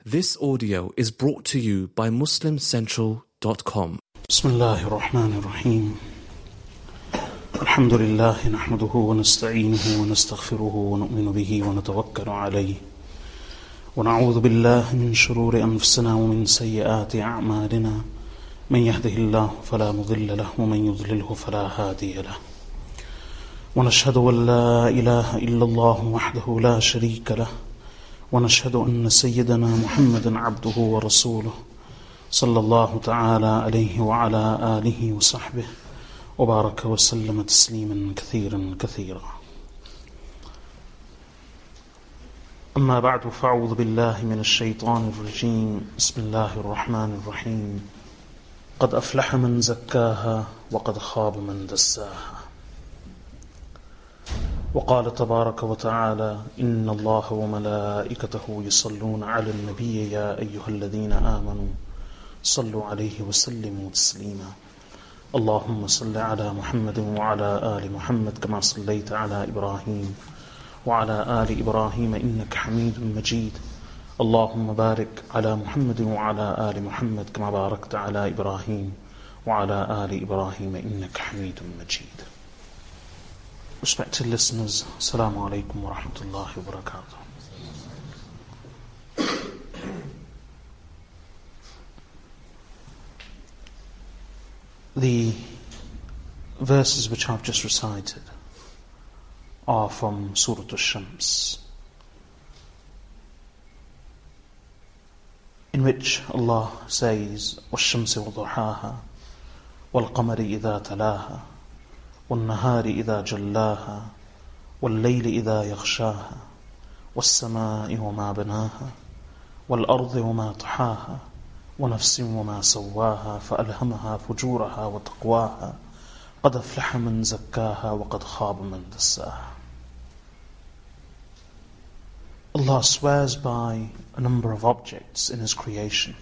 This audio is brought to you by MuslimCentral.com. بسم الله الرحمن الرحيم الحمد لله نحمده ونستعينه ونستغفره ونؤمن به ونتوكل عليه ونعوذ بالله من شرور أنفسنا ومن سيئات أعمالنا من يهده الله فلا مضل له ومن يضلله فلا هادي له ونشهد أن لا إله إلا الله وحده لا شريك له ونشهد أن سيدنا محمدا عبده ورسوله صلى الله تعالى عليه وعلى آله وصحبه وبارك وسلم تسليما كثيرا كثيرا. أما بعد فأعوذ بالله من الشيطان الرجيم. بسم الله الرحمن الرحيم. قد أفلح من زكاها وقد خاب من دساها. وقال تبارك وتعالى إن الله وملائكته يصلون على النبي يا أيها الذين آمنوا صلوا عليه وسلموا تسليما. اللهم صل على محمد وعلى آل محمد كما صليت على إبراهيم وعلى آل إبراهيم إنك حميد مجيد. اللهم بارك على محمد وعلى آل محمد كما باركت على إبراهيم وعلى آل إبراهيم إنك حميد مجيد. Respected listeners, Assalamu alaikum wa rahmatullahi wa barakatuh. The verses which I've just recited are from Surah Ash-Shams, in which Allah says, وَالشَّمْسِ وَضُحَاهَا وَالْقَمَرِ إِذَا تَلَاهَا وَالنَّهَارِ إِذَا جَلَّاهَا وَاللَّيْلِ إِذَا يَغْشَاهَا وَالسَّمَاءِ وَمَا بَنَاهَا وَالْأَرْضِ وَمَا طَحَاهَا وَنَفْسٍ وَمَا سَوَّاهَا فَأَلْهَمَهَا فُجُورَهَا وَتَقْوَاهَا قَدْ أَفْلَحَ مَنْ زَكَّاهَا وَقَدْ خَابَ مَنْ دَسَّاهَا. Allah swears by a number of objects in His creation.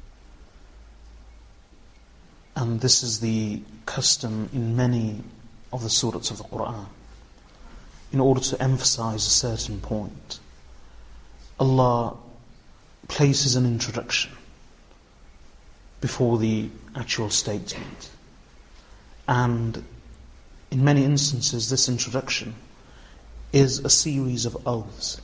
And this is the custom in many of the surahs of the Quran. In order to emphasize a certain point, Allah places an introduction before the actual statement. And in many instances, this introduction is a series of oaths.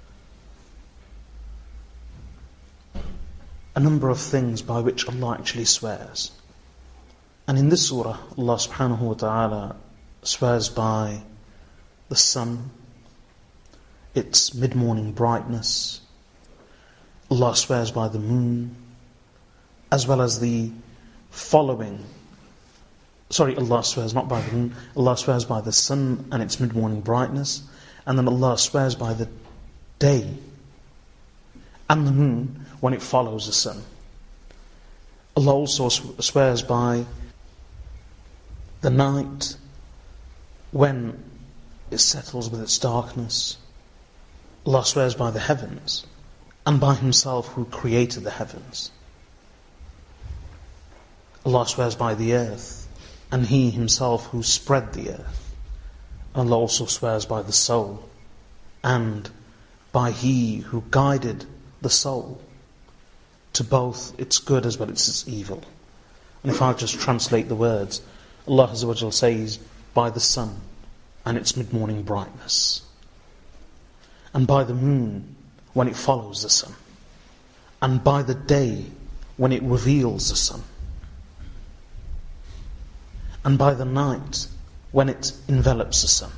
A number of things by which Allah actually swears. And in this surah, Allah subhanahu wa ta'ala swears by the sun, its mid-morning brightness. Allah swears by the moon, as well as the following. Allah swears not by the moon. Allah swears by the sun and its mid-morning brightness. And then Allah swears by the day and the moon when it follows the sun. Allah also swears by the night when it settles with its darkness. Allah swears by the heavens and by Himself who created the heavens. Allah swears by the earth and He Himself who spread the earth. Allah also swears by the soul and by He who guided the soul to both its good as well as its evil. And if I just translate the words, Allah Azza wa Jal says, by the sun and its mid-morning brightness, and by the moon when it follows the sun, and by the day when it reveals the sun, and by the night when it envelops the sun,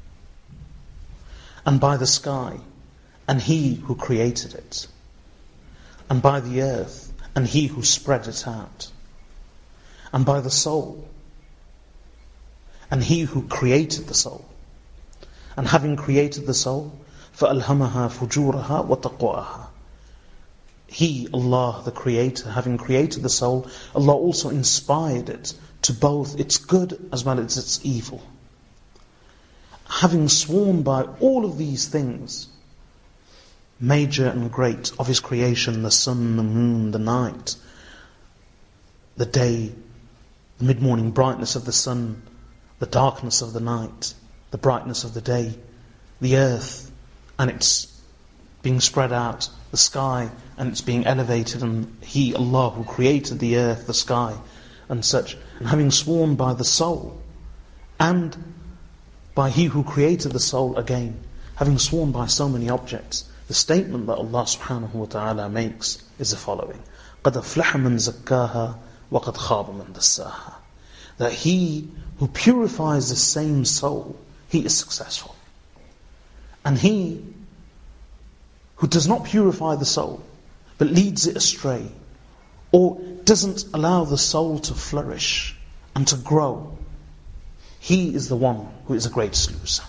and by the sky and He who created it, and by the earth and He who spread it out, and by the soul and He who created the soul. And having created the soul, فَأَلْهَمَهَا فُجُورَهَا وَتَقْوَاهَا. He, Allah the Creator, having created the soul, Allah also inspired it to both its good as well as its evil. Having sworn by all of these things, major and great of His creation, the sun, the moon, the night, the day, the mid-morning brightness of the sun, the darkness of the night, the brightness of the day, the earth and its being spread out the sky, and it's being elevated, and He, Allah, who created the earth, the sky, and such, and having sworn by the soul, and by He who created the soul again, having sworn by so many objects, the statement that Allah subhanahu wa ta'ala makes is the following: قَدْ أَفْلَحَ مَنْ زَكَّاهَا وَقَدْ خَابَ مَنْ دَسَّاهَا. That he who purifies the same soul, he is successful. And he who does not purify the soul, but leads it astray, or doesn't allow the soul to flourish and to grow, he is the one who is the greatest loser.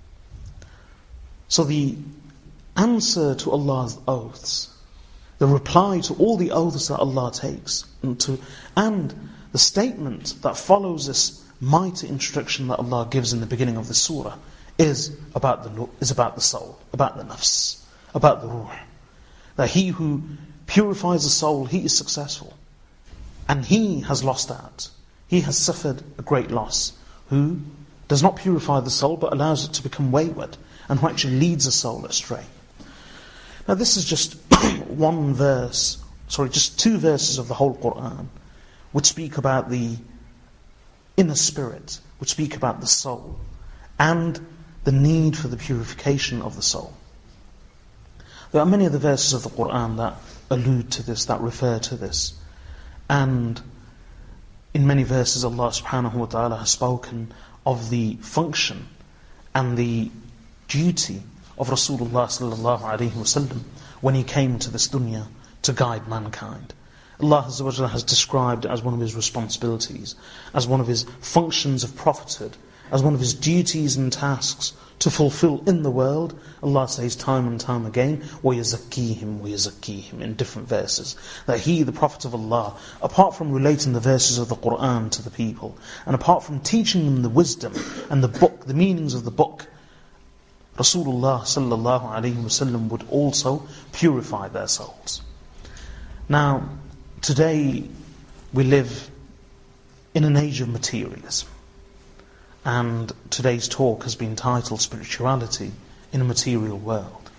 So the answer to Allah's oaths, the reply to all the oaths that Allah takes, and the statement that follows this mighty introduction that Allah gives in the beginning of the surah is about the soul, about the nafs, about the ruh. That he who purifies the soul, he is successful. And he has lost out. He has suffered a great loss. Who does not purify the soul but allows it to become wayward, and who actually leads the soul astray. Now this is just just two verses of the whole Qur'an, which speak about the inner spirit, which speak about the soul, and the need for the purification of the soul. There are many other verses of the Qur'an that allude to this, that refer to this. And in many verses Allah subhanahu wa ta'ala has spoken of the function and the duty of Rasulullah sallallahu alayhi wa sallam when he came to this dunya to guide mankind. Allah Azza wa Jalla has described it as one of His responsibilities, as one of His functions of prophethood, as one of His duties and tasks to fulfill in the world. Allah says time and time again, وَيَزَكِّيهِمْ وَيَزَكِّيهِمْ, in different verses, that He, the Prophet of Allah, apart from relating the verses of the Qur'an to the people, and apart from teaching them the wisdom and the book, the meanings of the book, Rasulullah sallallahu alayhi wa sallam would also purify their souls. Now, today we live in an age of materialism. And today's talk has been titled Spirituality in a Material World.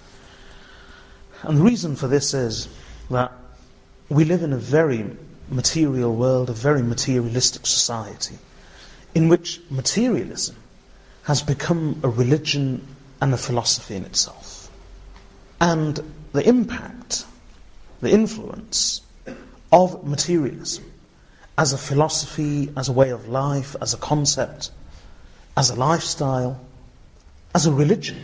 And the reason for this is that we live in a very material world, a very materialistic society, in which materialism has become a religion and a philosophy in itself. And the impact, the influence of materialism as a philosophy, as a way of life, as a concept, as a lifestyle, as a religion,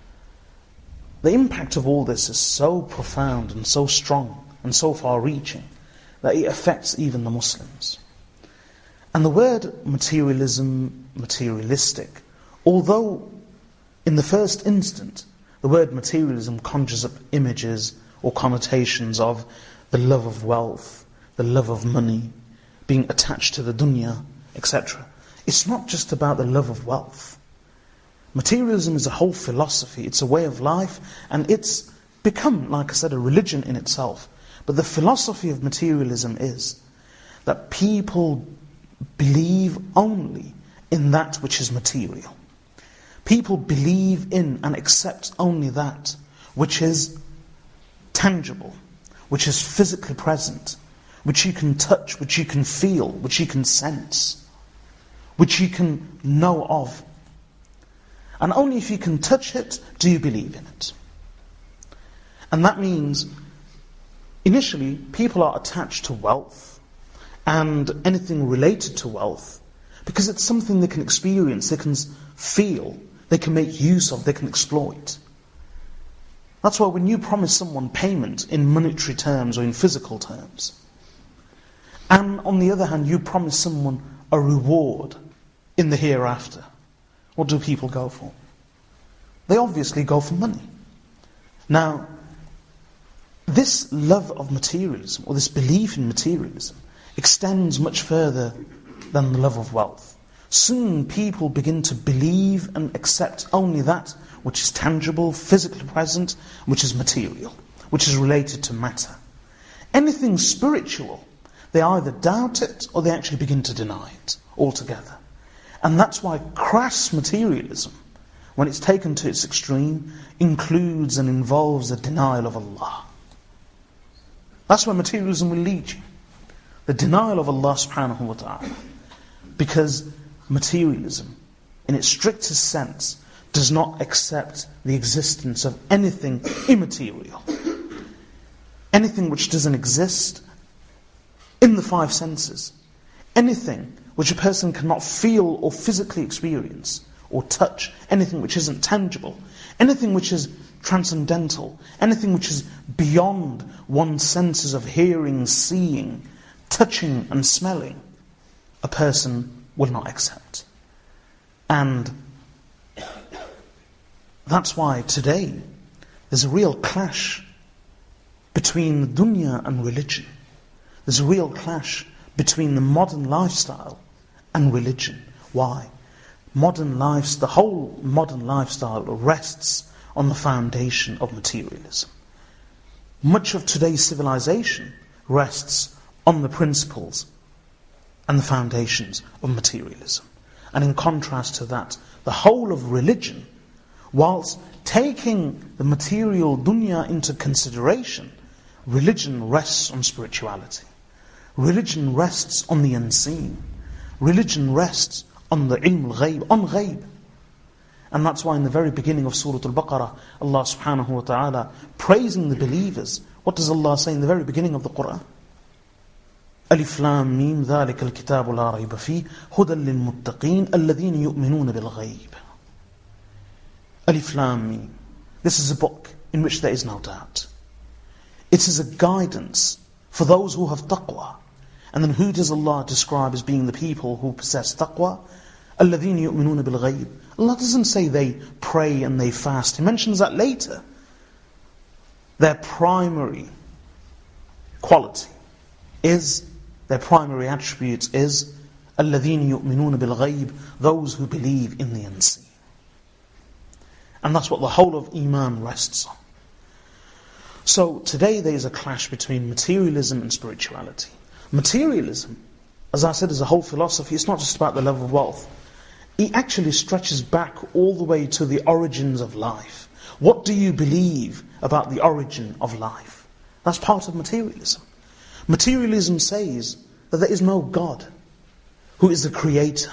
the impact of all this is so profound and so strong and so far-reaching that it affects even the Muslims. And the word materialism, materialistic, although in the first instant the word materialism conjures up images or connotations of the love of wealth, the love of money, being attached to the dunya, etc. It's not just about the love of wealth. Materialism is a whole philosophy, it's a way of life, and it's become, like I said, a religion in itself. But the philosophy of materialism is that people believe only in that which is material. People believe in and accept only that which is tangible, which is physically present, which you can touch, which you can feel, which you can sense, which you can know of. And only if you can touch it do you believe in it. And that means, initially, people are attached to wealth and anything related to wealth because it's something they can experience, they can feel, they can make use of, they can exploit. That's why when you promise someone payment in monetary terms or in physical terms, and on the other hand you promise someone a reward in the hereafter, what do people go for? They obviously go for money. Now, this love of materialism, or this belief in materialism, extends much further than the love of wealth. Soon people begin to believe and accept only that which is tangible, physically present, which is material, which is related to matter. Anything spiritual, they either doubt it or they actually begin to deny it altogether. And that's why crass materialism, when it's taken to its extreme, includes and involves a denial of Allah. That's where materialism will lead you. The denial of Allah subhanahu wa ta'ala. Because materialism, in its strictest sense, does not accept the existence of anything immaterial. Anything which doesn't exist in the five senses. Anything which a person cannot feel or physically experience or touch. Anything which isn't tangible. Anything which is transcendental. Anything which is beyond one's senses of hearing, seeing, touching and smelling. A person will not accept. And that's why today there's a real clash between dunya and religion. There's a real clash between the modern lifestyle and religion. Why? The whole modern lifestyle rests on the foundation of materialism. Much of today's civilization rests on the principles and the foundations of materialism. And in contrast to that, the whole of religion, whilst taking the material dunya into consideration, religion rests on spirituality. Religion rests on the unseen. Religion rests on the ilm al-ghayb, on ghayb. And that's why in the very beginning of Surah Al-Baqarah, Allah subhanahu wa ta'ala, praising the believers, what does Allah say in the very beginning of the Qur'an? ألف لام ميم ذلك الكتاب لا ريب فيه هدى للمتقين الذين يؤمنون بالغيب. ألف لام ميم. This is a book in which there is no doubt. It is a guidance for those who have taqwa. And then who does Allah describe as being the people who possess taqwa? الذين يؤمنون بالغيب. Allah doesn't say they pray and they fast. He mentions that later. Their primary quality is, their primary attribute is الذين يؤمنون بالغيب, those who believe in the unseen. And that's what the whole of Iman rests on. So today there is a clash between materialism and spirituality. Materialism, as I said, is a whole philosophy. It's not just about the love of wealth. It actually stretches back all the way to the origins of life. What do you believe about the origin of life? That's part of materialism. Materialism says that there is no God who is the creator.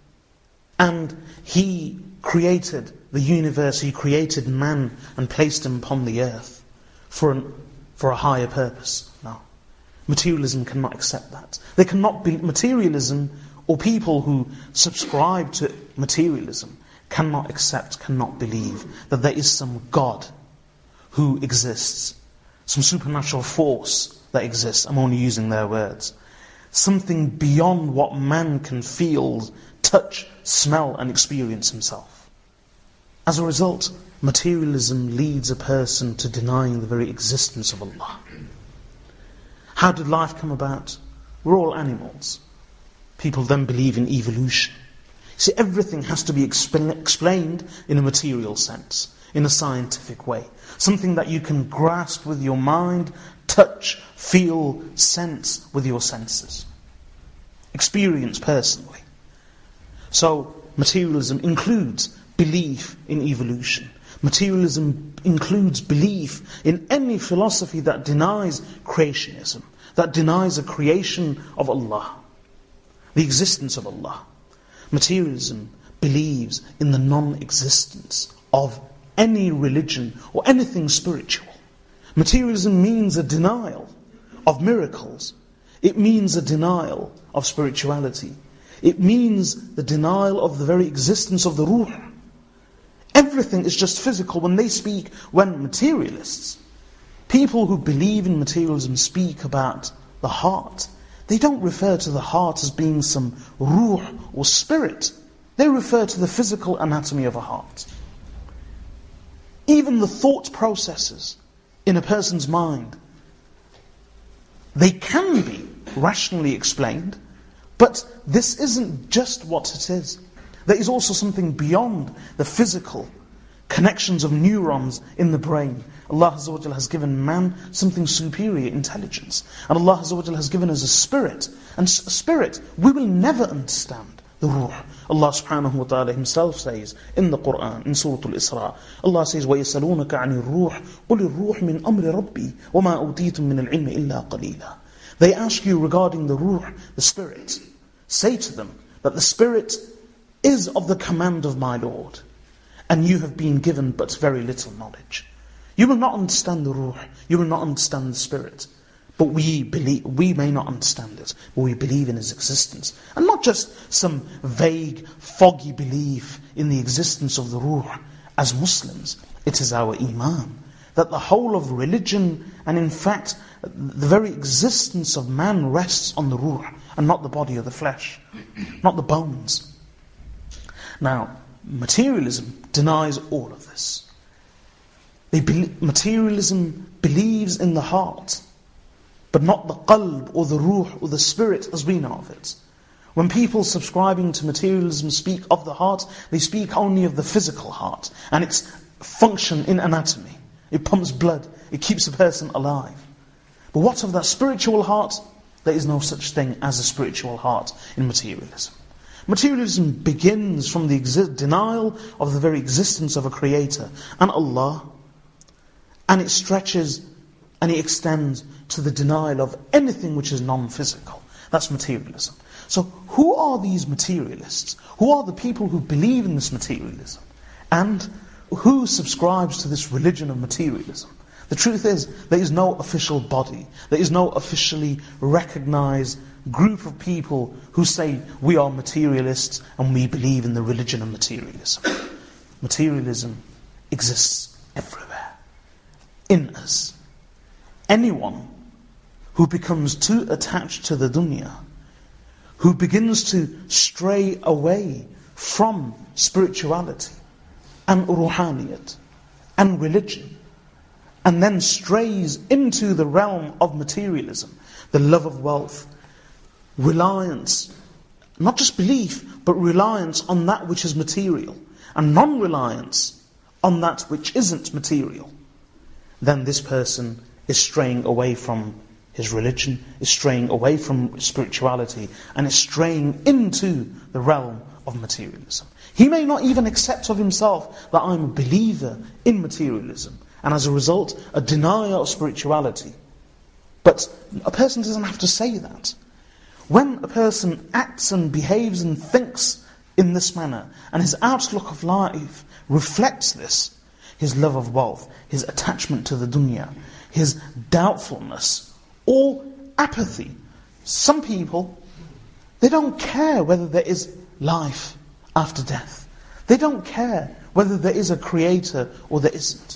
And He created the universe, He created man and placed him upon the earth for a higher purpose. No. Materialism cannot accept that. There cannot be materialism, or people who subscribe to materialism cannot accept, cannot believe that there is some God who exists, some supernatural force that exists. I'm only using their words. Something beyond what man can feel, touch, smell and experience himself. As a result, materialism leads a person to denying the very existence of Allah. How did life come about? We're all animals. People then believe in evolution. See, everything has to be explained in a material sense, in a scientific way. Something that you can grasp with your mind, touch, feel, sense with your senses. Experience personally. So, materialism includes belief in evolution. Materialism includes belief in any philosophy that denies creationism, that denies a creation of Allah, the existence of Allah. Materialism believes in the non-existence of any religion or anything spiritual. Materialism means a denial of miracles. It means a denial of spirituality. It means the denial of the very existence of the ruh. Everything is just physical. When materialists, people who believe in materialism speak about the heart, they don't refer to the heart as being some ruh or spirit. They refer to the physical anatomy of a heart. Even the thought processes in a person's mind, they can be rationally explained, but this isn't just what it is. There is also something beyond the physical connections of neurons in the brain. Allah Azza wa Jalla has given man something superior, intelligence. And Allah Azza wa Jalla has given us a spirit. And a spirit we will never understand. the ruh. Allah subhanahu wa ta'ala himself says in the Quran, in Surah Al-Isra, Allah says, وَيَسَلُونَكَ عَنِ الرُّوحِ قُلِ الرُّوحِ مِنْ أَمْرِ رَبِّي وَمَا أُوتِيتُم مِّنَ الْعِلْمِ إِلَّا قَلِيلًا. They ask you regarding the ruh, the spirit. Say to them that the spirit is of the command of my Lord, and you have been given but very little knowledge. You will not understand the ruh, you will not understand the spirit. But we may not understand it, but we believe in His existence. And not just some vague, foggy belief in the existence of the ruh. As Muslims, it is our iman, that the whole of religion, and in fact, the very existence of man rests on the ruh, and not the body or the flesh, not the bones. Now, materialism denies all of this. Materialism believes in the heart, but not the qalb or the ruh or the spirit as we know of it. When people subscribing to materialism speak of the heart, they speak only of the physical heart and its function in anatomy. It pumps blood, it keeps a person alive. But what of that spiritual heart? There is no such thing as a spiritual heart in materialism. Materialism begins from the denial of the very existence of a creator and Allah, and it stretches and it extends to the denial of anything which is non-physical. That's materialism. So who are these materialists? Who are the people who believe in this materialism? And who subscribes to this religion of materialism? The truth is, there is no official body. There is no officially recognized group of people who say, we are materialists and we believe in the religion of materialism. Materialism exists everywhere. In us. Anyone who becomes too attached to the dunya, who begins to stray away from spirituality and ruhaniyat and religion, and then strays into the realm of materialism, the love of wealth, reliance, not just belief, but reliance on that which is material, and non-reliance on that which isn't material, then this person is straying away from his religion, is straying away from spirituality, and is straying into the realm of materialism. He may not even accept of himself that I'm a believer in materialism, and as a result, a denier of spirituality. But a person doesn't have to say that. When a person acts and behaves and thinks in this manner, and his outlook of life reflects this, his love of wealth, his attachment to the dunya, his doubtfulness, or apathy. Some people, they don't care whether there is life after death. They don't care whether there is a creator or there isn't.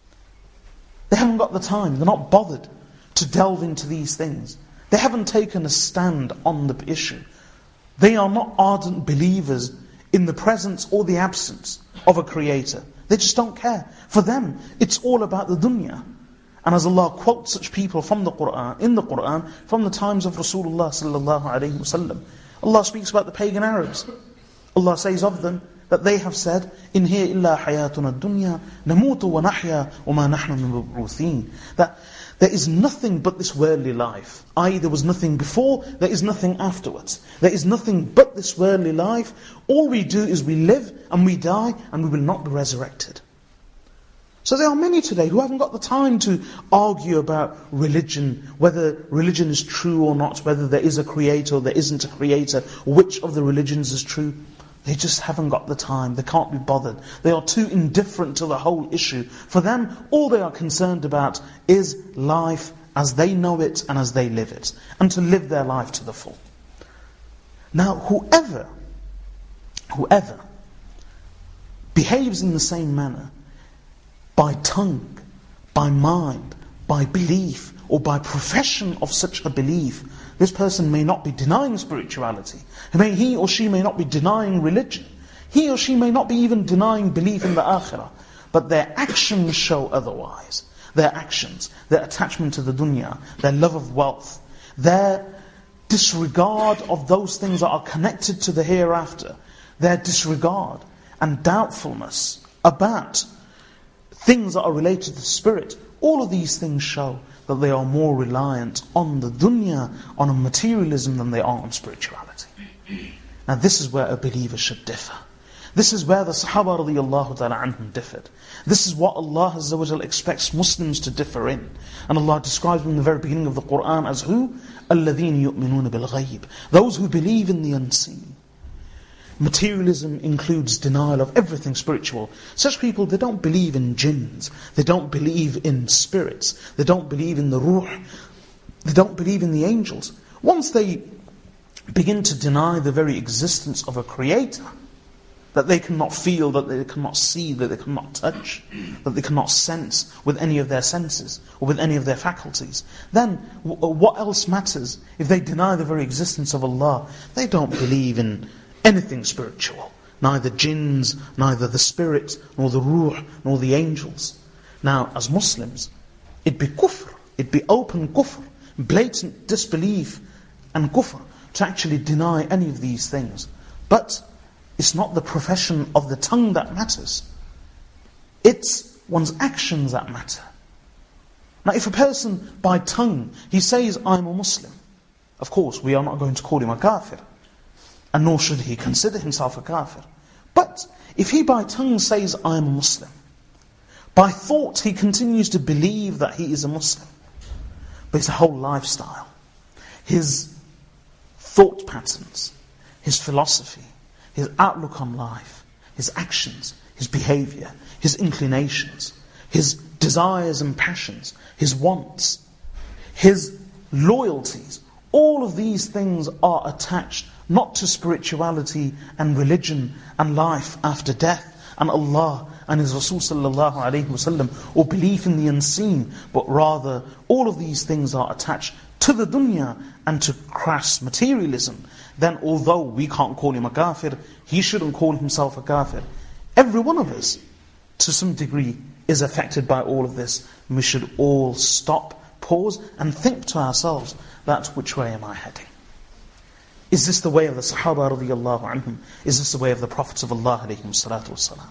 They haven't got the time, they're not bothered to delve into these things. They haven't taken a stand on the issue. They are not ardent believers in the presence or the absence of a creator. They just don't care. For them, it's all about the dunya. And as Allah quotes such people from the Qur'an, in the Qur'an, from the times of Rasulullah sallallahu alayhi wasallam, Allah speaks about the pagan Arabs. Allah says of them that they have said, "In hiya illa hayatuna dunya, namutu wa nahya wa ma nahnu mab'uthin." That there is nothing but this worldly life. I.e., there was nothing before, there is nothing afterwards. There is nothing but this worldly life. All we do is we live and we die and we will not be resurrected. So there are many today who haven't got the time to argue about religion, whether religion is true or not, whether there is a creator or there isn't a creator, which of the religions is true. They just haven't got the time, they can't be bothered. They are too indifferent to the whole issue. For them, all they are concerned about is life as they know it and as they live it, and to live their life to the full. Now, whoever behaves in the same manner, by tongue, by mind, by belief, or by profession of such a belief, this person may not be denying spirituality. He or she may not be denying religion. He or she may not be even denying belief in the akhirah. But their actions show otherwise. Their actions, their attachment to the dunya, their love of wealth, their disregard of those things that are connected to the hereafter, their disregard and doubtfulness about things that are related to the spirit, all of these things show that they are more reliant on the dunya, on a materialism, than they are on spirituality. Now this is where a believer should differ. This is where the Sahaba radiyallahu ta'ala anhum differed. This is what Allah Azza wa Jal expects Muslims to differ in. And Allah describes them in the very beginning of the Qur'an as who? الَّذِينَ يُؤْمِنُونَ بِالْغَيْبِ. Those who believe in the unseen. Materialism includes denial of everything spiritual. Such people, they don't believe in jinns. They don't believe in spirits. They don't believe in the ruh. They don't believe in the angels. Once they begin to deny the very existence of a creator, that they cannot feel, that they cannot see, that they cannot touch, that they cannot sense with any of their senses or with any of their faculties, then what else matters if they deny the very existence of Allah? They don't believe in anything spiritual, neither jinns, neither the spirit, nor the ruh, nor the angels. Now, as Muslims, it'd be kufr, it'd be open kufr, blatant disbelief and kufr to actually deny any of these things. But it's not the profession of the tongue that matters. It's one's actions that matter. Now if a person by tongue, he says, I'm a Muslim, of course we are not going to call him a kafir, and nor should he consider himself a kafir. But if he by tongue says, I'm a Muslim, by thought he continues to believe that he is a Muslim, but his whole lifestyle, his thought patterns, his philosophy, his outlook on life, his actions, his behavior, his inclinations, his desires and passions, his wants, his loyalties, all of these things are attached not to spirituality and religion and life after death and Allah and His Rasul sallallahu alayhi wasallam, or belief in the unseen, but rather all of these things are attached to the dunya and to crass materialism. Then although we can't call him a kafir, he shouldn't call himself a kafir. Every one of us, to some degree, is affected by all of this. We should all stop, pause, and think to ourselves, that which way am I heading? Is this the way of the Sahaba radiyallahu anhum? Is this the way of the Prophets of Allah alayhim salatu wassalam?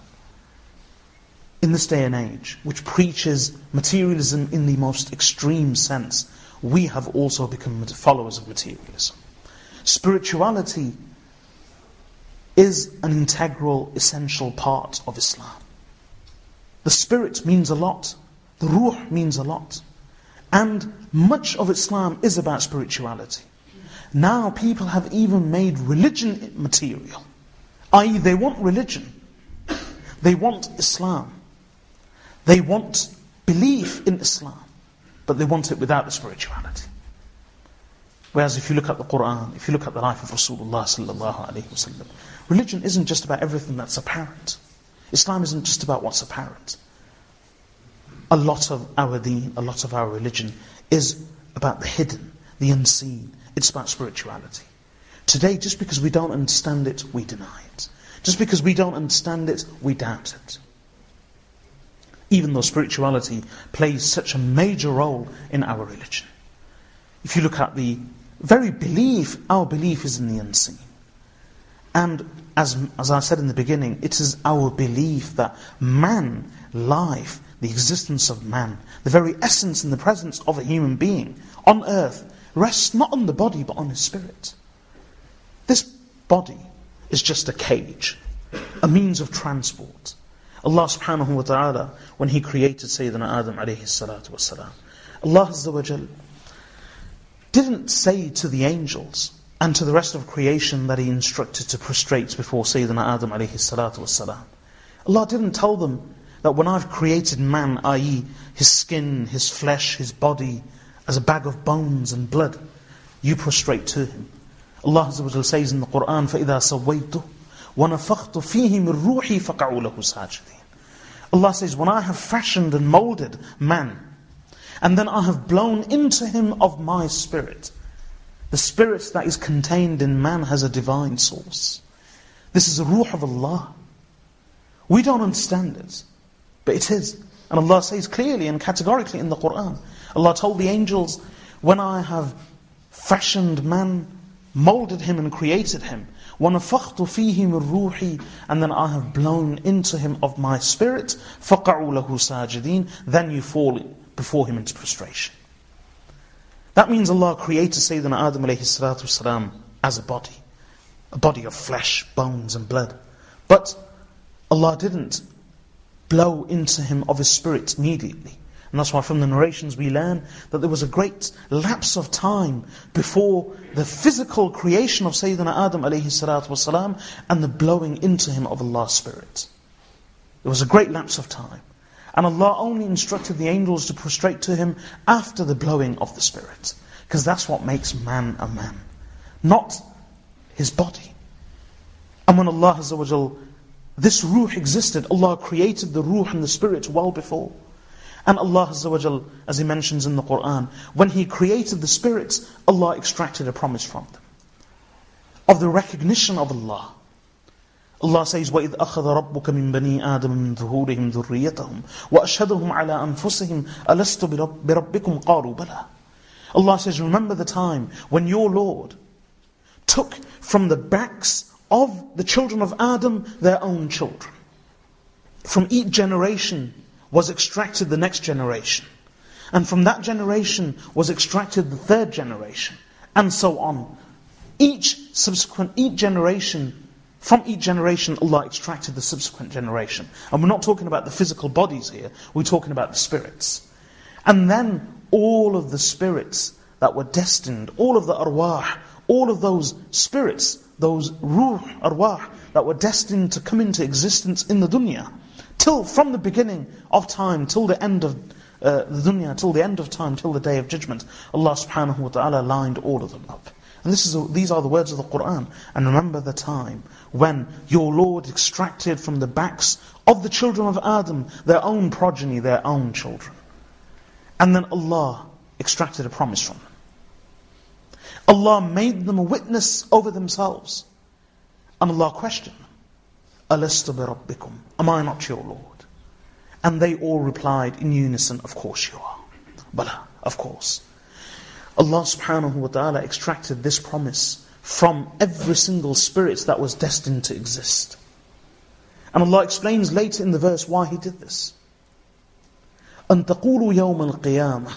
In this day and age, which preaches materialism in the most extreme sense, we have also become followers of materialism. Spirituality is an integral, essential part of Islam. The spirit means a lot. The ruh means a lot. And much of Islam is about spirituality. Now people have even made religion material. I.e., they want religion. They want Islam. They want belief in Islam. But they want it without the spirituality. Whereas if you look at the Qur'an, if you look at the life of Rasulullah sallallahu alaihi wasallam, religion isn't just about everything that's apparent. Islam isn't just about what's apparent. A lot of our deen, a lot of our religion is about the hidden, the unseen. It's about spirituality. Today, just because we don't understand it, we deny it. Just because we don't understand it, we doubt it. Even though spirituality plays such a major role in our religion. If you look at the very belief, our belief is in the unseen. And as I said in the beginning, it is our belief that man, life, the existence of man, the very essence and the presence of a human being on earth rests not on the body but on his spirit. This body is just a cage, a means of transport. Allah subhanahu wa ta'ala, when He created Sayyidina Adam alayhi salatu wasalam, Allah Azza wa Jal didn't say to the angels and to the rest of creation that He instructed to prostrate before Sayyidina Adam alayhi salatu wasalam. Allah didn't tell them that when I've created man, i.e. his skin, his flesh, his body, as a bag of bones and blood, you prostrate to him. Allah Azza wa Jal says in the Qur'an, فَإِذَا سَوَّيْتُهُ وَنَفَخْتُ فِيهِ مِنْ رُوحِي فَقَعُوا لَهُ سَاجِدِينَ. Allah says, when I have fashioned and molded man, and then I have blown into him of my spirit. The spirit that is contained in man has a divine source. This is a ruh of Allah. We don't understand it, but it is. And Allah says clearly and categorically in the Qur'an, Allah told the angels, when I have fashioned man, molded him and created him, وَنَفَخْتُ فِيهِ مِنْ رُوحِي, and then I have blown into him of my spirit, فَقَعُوا لَهُ سَاجِدِينَ, then you fall before him into prostration. That means Allah created Sayyidina Adam alayhi salatu wasalam as a body. a body of flesh, bones and blood. But Allah didn't blow into him of His Spirit immediately. And that's why from the narrations we learn that there was a great lapse of time before the physical creation of Sayyidina Adam alayhi salatu wasalam and the blowing into him of Allah's Spirit. There was a great lapse of time. And Allah only instructed the angels to prostrate to him after the blowing of the Spirit. Because that's what makes man a man, not his body. And when Allah Azza wa Jal, this ruh existed, Allah created the ruh and the spirit well before. And Allah Azza wa Jal, as He mentions in the Qur'an, when He created the spirits, Allah extracted a promise from them of the recognition of Allah. Allah says, وَإِذْ أَخَذَ رَبُّكَ مِنْ بَنِي آدَمَ مِنْ ظُهُورِهِمْ ذُرِّيَّتَهُمْ وَأَشْهَدَهُمْ عَلَىٰ أَنفُسِهِمْ أَلَسْتُ بِرَبِّكُمْ قَالُوا بَلَى. Allah says, remember the time when your Lord took from the backs of the children of Adam their own children. From each generation was extracted the next generation. And from that generation was extracted the third generation. And so on. From each generation Allah extracted the subsequent generation. And we're not talking about the physical bodies here, we're talking about the spirits. And then all of the spirits that were destined, all of the arwah, all of those spirits, those ruh, arwah, that were destined to come into existence in the dunya, till from the beginning of time, till the end of the dunya, till the end of time, till the day of judgment, Allah subhanahu wa ta'ala lined all of them up. And these are the words of the Qur'an. And remember the time when your Lord extracted from the backs of the children of Adam their own progeny, their own children. And then Allah extracted a promise from them. Allah made them a witness over themselves. And Allah questioned them, أَلَسْتُ بِرَبِّكُمْ, am I not your Lord? And they all replied in unison, of course you are. Bala, of course. Allah subhanahu wa ta'ala extracted this promise from every single spirit that was destined to exist. And Allah explains later in the verse why He did this. أَن تَقُولُوا يَوْمَ الْقِيَامَةِ,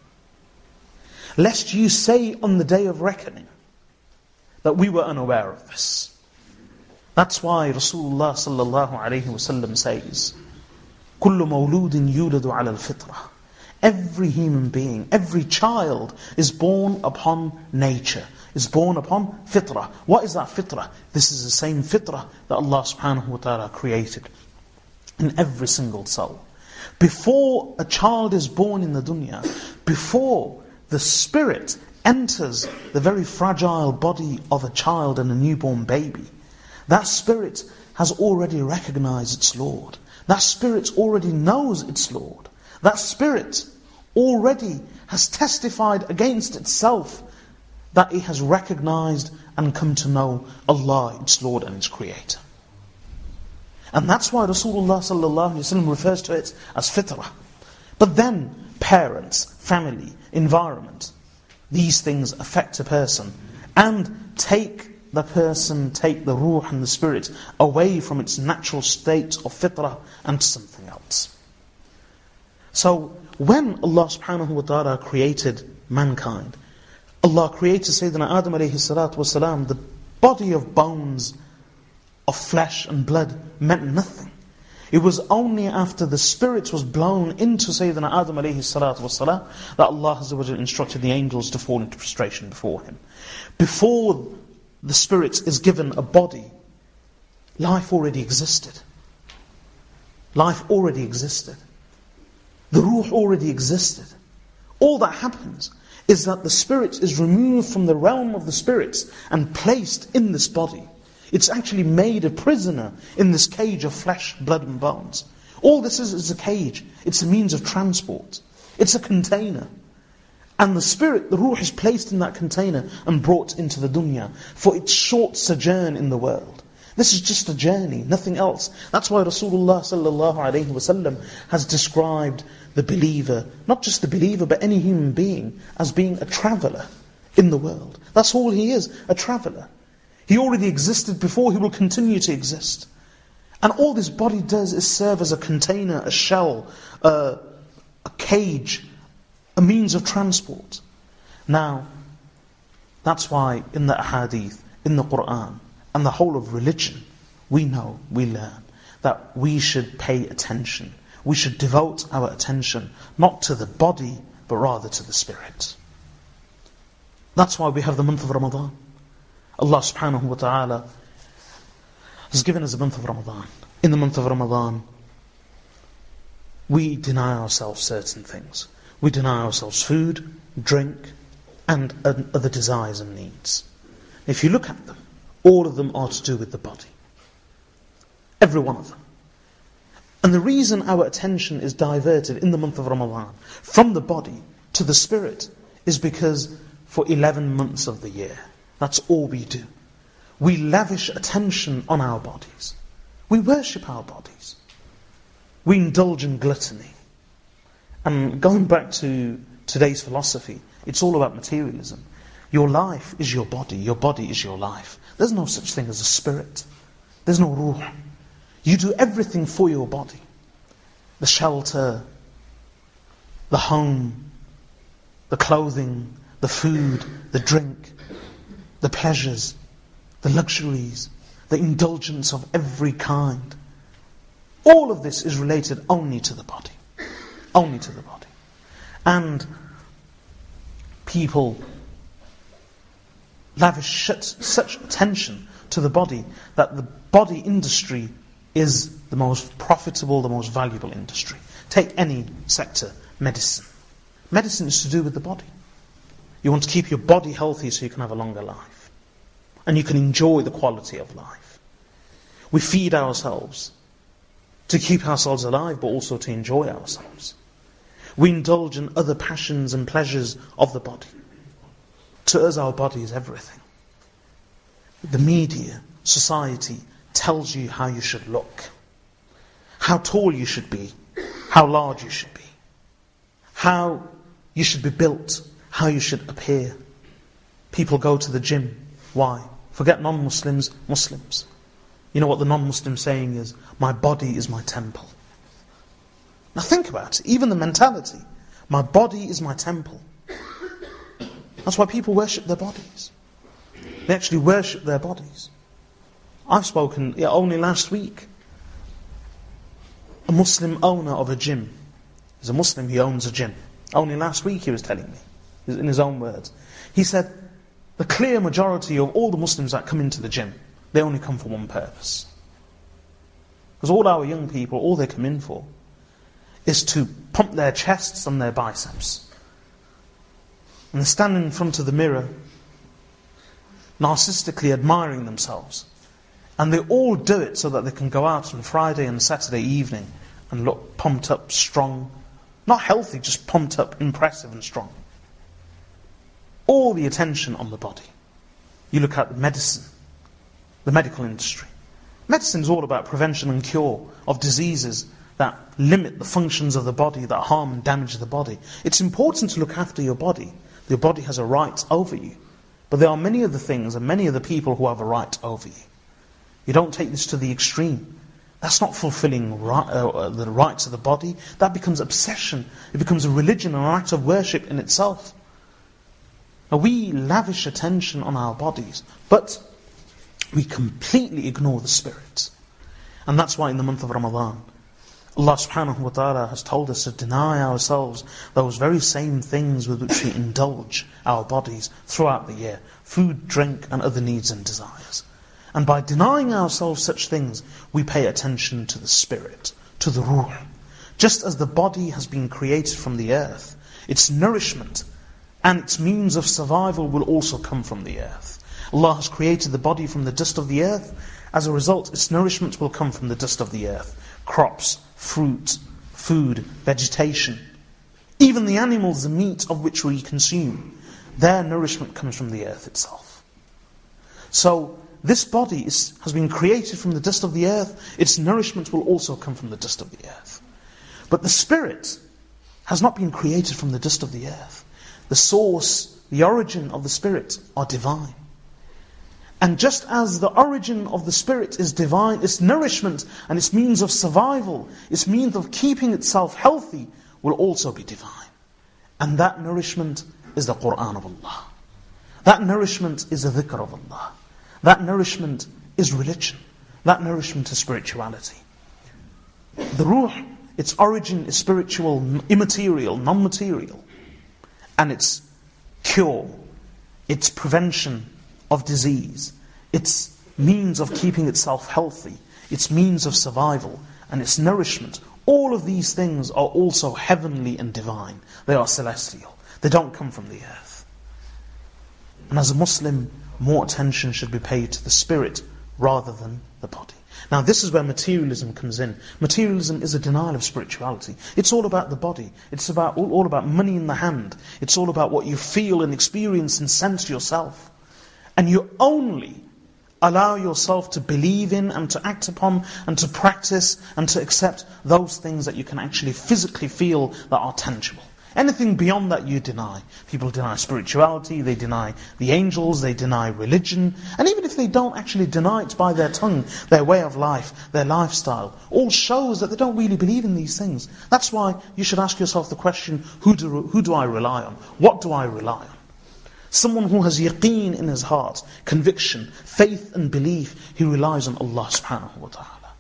lest you say on the day of reckoning that we were unaware of this. That's why Rasulullah sallallahu alayhi wa sallam says, كُلُّ مَوْلُودٍ يُولَدُ عَلَى الْفِطْرَةِ, every human being, every child is born upon nature, is born upon fitrah. What is that fitrah? This is the same fitrah that Allah subhanahu wa ta'ala created in every single soul. Before a child is born in the dunya, before the spirit enters the very fragile body of a child and a newborn baby, that spirit has already recognized its Lord. That spirit already knows its Lord. That spirit already has testified against itself that it has recognized and come to know Allah, its Lord and its Creator. And that's why Rasulullah sallallahu alaihi wasallam refers to it as fitrah. But then parents, family, environment, these things affect a person and take the ruh and the spirit away from its natural state of fitrah and something else. So when Allah subhanahu wa ta'ala created mankind, Allah created Sayyidina Adam alayhi salatu wasalam, the body of bones, of flesh and blood meant nothing. It was only after the spirit was blown into Sayyidina Adam alayhi salatu wasalam that Allah Azza wa Jalla instructed the angels to fall into prostration before him. Before the spirit is given a body, life already existed. Life already existed. The ruh already existed. All that happens is that the spirit is removed from the realm of the spirits and placed in this body. It's actually made a prisoner in this cage of flesh, blood and bones. All this is a cage. It's a means of transport. It's a container. And the spirit, the ruh, is placed in that container and brought into the dunya for its short sojourn in the world. This is just a journey, nothing else. That's why Rasulullah sallallahu alaihi wasallam has described the believer, not just the believer, but any human being, as being a traveller in the world. That's all he is, a traveller. He already existed before, he will continue to exist. And all this body does is serve as a container, a shell, a cage, a means of transport. Now, that's why in the ahadith, in the Qur'an, and the whole of religion, we know, we learn that we should pay attention. We should devote our attention not to the body, but rather to the spirit. That's why we have the month of Ramadan. Allah subhanahu wa ta'ala has given us a month of Ramadan. In the month of Ramadan, we deny ourselves certain things. We deny ourselves food, drink, and other desires and needs. If you look at them, all of them are to do with the body. Every one of them. And the reason our attention is diverted in the month of Ramadan from the body to the spirit is because for 11 months of the year, that's all we do. We lavish attention on our bodies. We worship our bodies. We indulge in gluttony. And going back to today's philosophy, it's all about materialism. Your life is your body is your life. There's no such thing as a spirit. There's no ruh. You do everything for your body. The shelter, the home, the clothing, the food, the drink, the pleasures, the luxuries, the indulgence of every kind. All of this is related only to the body. Only to the body. And people lavish such attention to the body that the body industry is the most profitable, the most valuable industry. Take any sector, medicine. Medicine is to do with the body. You want to keep your body healthy so you can have a longer life. And you can enjoy the quality of life. We feed ourselves to keep ourselves alive, but also to enjoy ourselves. We indulge in other passions and pleasures of the body. To us, our body is everything. The media, society, tells you how you should look, how tall you should be, how large you should be, how you should be built, how you should appear. People go to the gym. Why? Forget non-Muslims, Muslims. You know what the non-Muslim saying is? My body is my temple. Now think about it, even the mentality. My body is my temple. That's why people worship their bodies. They actually worship their bodies. I've spoken, only last week, a Muslim owner of a gym. He's a Muslim, he owns a gym. Only last week he was telling me, in his own words. He said, the clear majority of all the Muslims that come into the gym, they only come for one purpose. Because all our young people, all they come in for is to pump their chests and their biceps. And they stand in front of the mirror, narcissistically admiring themselves. And they all do it so that they can go out on Friday and Saturday evening and look pumped up, strong. Not healthy, just pumped up, impressive and strong. All the attention on the body. You look at medicine, the medical industry. Medicine is all about prevention and cure of diseases that limit the functions of the body, that harm and damage the body. It's important to look after your body. Your body has a right over you. But there are many other things and many other people who have a right over you. You don't take this to the extreme. That's not fulfilling the rights of the body. That becomes obsession. It becomes a religion and an act of worship in itself. Now we lavish attention on our bodies, but we completely ignore the spirit. And that's why in the month of Ramadan, Allah subhanahu wa ta'ala has told us to deny ourselves those very same things with which we indulge our bodies throughout the year. Food, drink, and other needs and desires. And by denying ourselves such things, we pay attention to the spirit, to the ruh. Just as the body has been created from the earth, its nourishment and its means of survival will also come from the earth. Allah has created the body from the dust of the earth. As a result, its nourishment will come from the dust of the earth. Crops, fruit, food, vegetation. Even the animals, the meat of which we consume, their nourishment comes from the earth itself. So, this body has been created from the dust of the earth. Its nourishment will also come from the dust of the earth. But the spirit has not been created from the dust of the earth. The source, the origin of the spirit are divine. And just as the origin of the spirit is divine, its nourishment and its means of survival, its means of keeping itself healthy, will also be divine. And that nourishment is the Qur'an of Allah. That nourishment is the dhikr of Allah. That nourishment is religion. That nourishment is spirituality. The ruh, its origin is spiritual, immaterial, non-material. And its cure, its prevention of disease, its means of keeping itself healthy, its means of survival, and its nourishment, all of these things are also heavenly and divine. They are celestial. They don't come from the earth. And as a Muslim, more attention should be paid to the spirit rather than the body. Now this is where materialism comes in. Materialism is a denial of spirituality. It's all about the body. It's all about money in the hand. It's all about what you feel and experience and sense yourself. And you only allow yourself to believe in and to act upon and to practice and to accept those things that you can actually physically feel that are tangible. Anything beyond that you deny. People deny spirituality, they deny the angels, they deny religion. And even if they don't actually deny it by their tongue, their way of life, their lifestyle, all shows that they don't really believe in these things. That's why you should ask yourself the question, who do I rely on? What do I rely on? Someone who has yaqeen in his heart, conviction, faith and belief, he relies on Allah subhanahu wa ta'ala.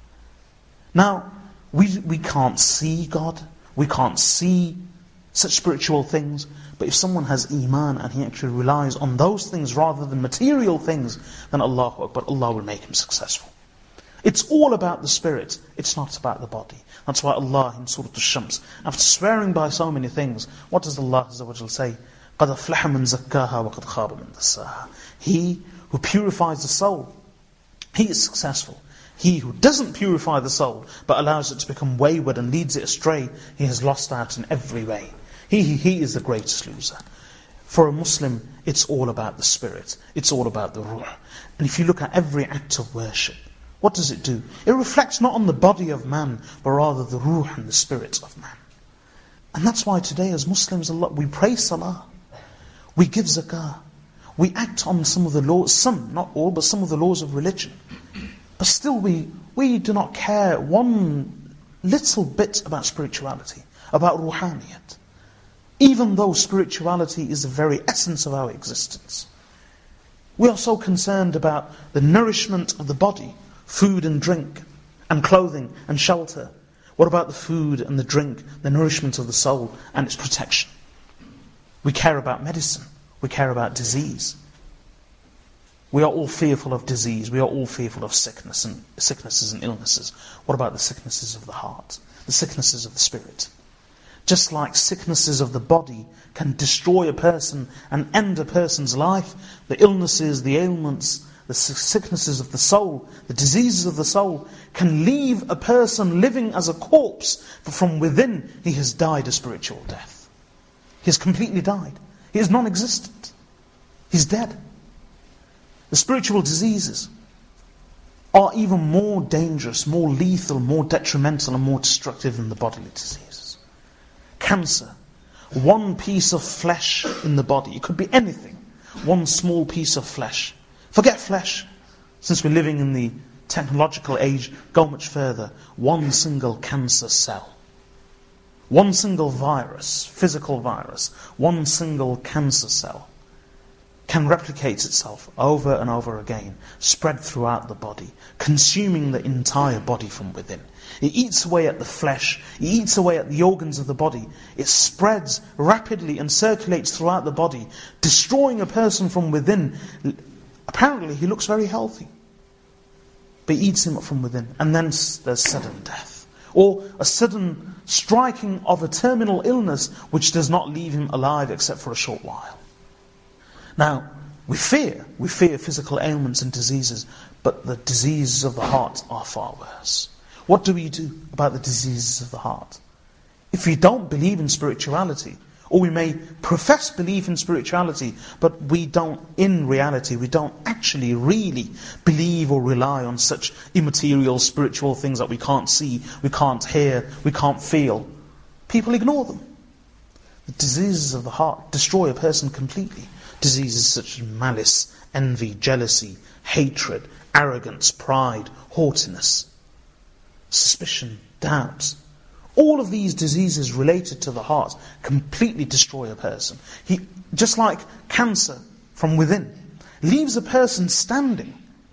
Now, we can't see God, we can't see such spiritual things, but if someone has iman and he actually relies on those things rather than material things, then Allahu Akbar, Allah will make him successful. It's all about the spirit, it's not about the body. That's why Allah in Surah Ash-Shams, after swearing by so many things, what does Allah Azza wa Jal say? قَدْ أَفْلَحَ مَنْ زَكَّاهَا وَقَدْ خَابَ مَنْ دَسَّاهَا. He who purifies the soul, he is successful. He who doesn't purify the soul, but allows it to become wayward and leads it astray, he has lost out in every way. He is the greatest loser. For a Muslim, it's all about the spirit. It's all about the ruh. And if you look at every act of worship, what does it do? It reflects not on the body of man, but rather the ruh and the spirit of man. And that's why today as Muslims, we pray salah, we give zakah, we act on some of the laws, some, not all, but some of the laws of religion. But still we do not care one little bit about spirituality, about ruhaniyat. Even though spirituality is the very essence of our existence. We are so concerned about the nourishment of the body, food and drink, and clothing and shelter. What about the food and the drink, the nourishment of the soul and its protection? We care about medicine. We care about disease. We are all fearful of disease. We are all fearful of sicknesses and illnesses. What about the sicknesses of the heart? The sicknesses of the spirit? Just like sicknesses of the body can destroy a person and end a person's life, the illnesses, the ailments, the sicknesses of the soul, the diseases of the soul can leave a person living as a corpse, but from within he has died a spiritual death. He has completely died. He is non-existent. He's dead. The spiritual diseases are even more dangerous, more lethal, more detrimental and more destructive than the bodily diseases. Cancer, one piece of flesh in the body, it could be anything, one small piece of flesh. Forget flesh, since we're living in the technological age, go much further. One single cancer cell, one single virus, physical virus, one single cancer cell can replicate itself over and over again, spread throughout the body, consuming the entire body from within. It eats away at the flesh, it eats away at the organs of the body, it spreads rapidly and circulates throughout the body, destroying a person from within. Apparently he looks very healthy, but it eats him up from within, and then there's sudden death. Or a sudden striking of a terminal illness which does not leave him alive except for a short while. Now, we fear physical ailments and diseases, but the diseases of the heart are far worse. What do we do about the diseases of the heart? If we don't believe in spirituality, or we may profess belief in spirituality, but we don't, in reality, we don't actually really believe or rely on such immaterial spiritual things that we can't see, we can't hear, we can't feel, people ignore them. The diseases of the heart destroy a person completely. Diseases such as malice, envy, jealousy, hatred, arrogance, pride, haughtiness, suspicion, doubt. All of these diseases related to the heart completely destroy a person. Just like cancer from within, leaves a person standing,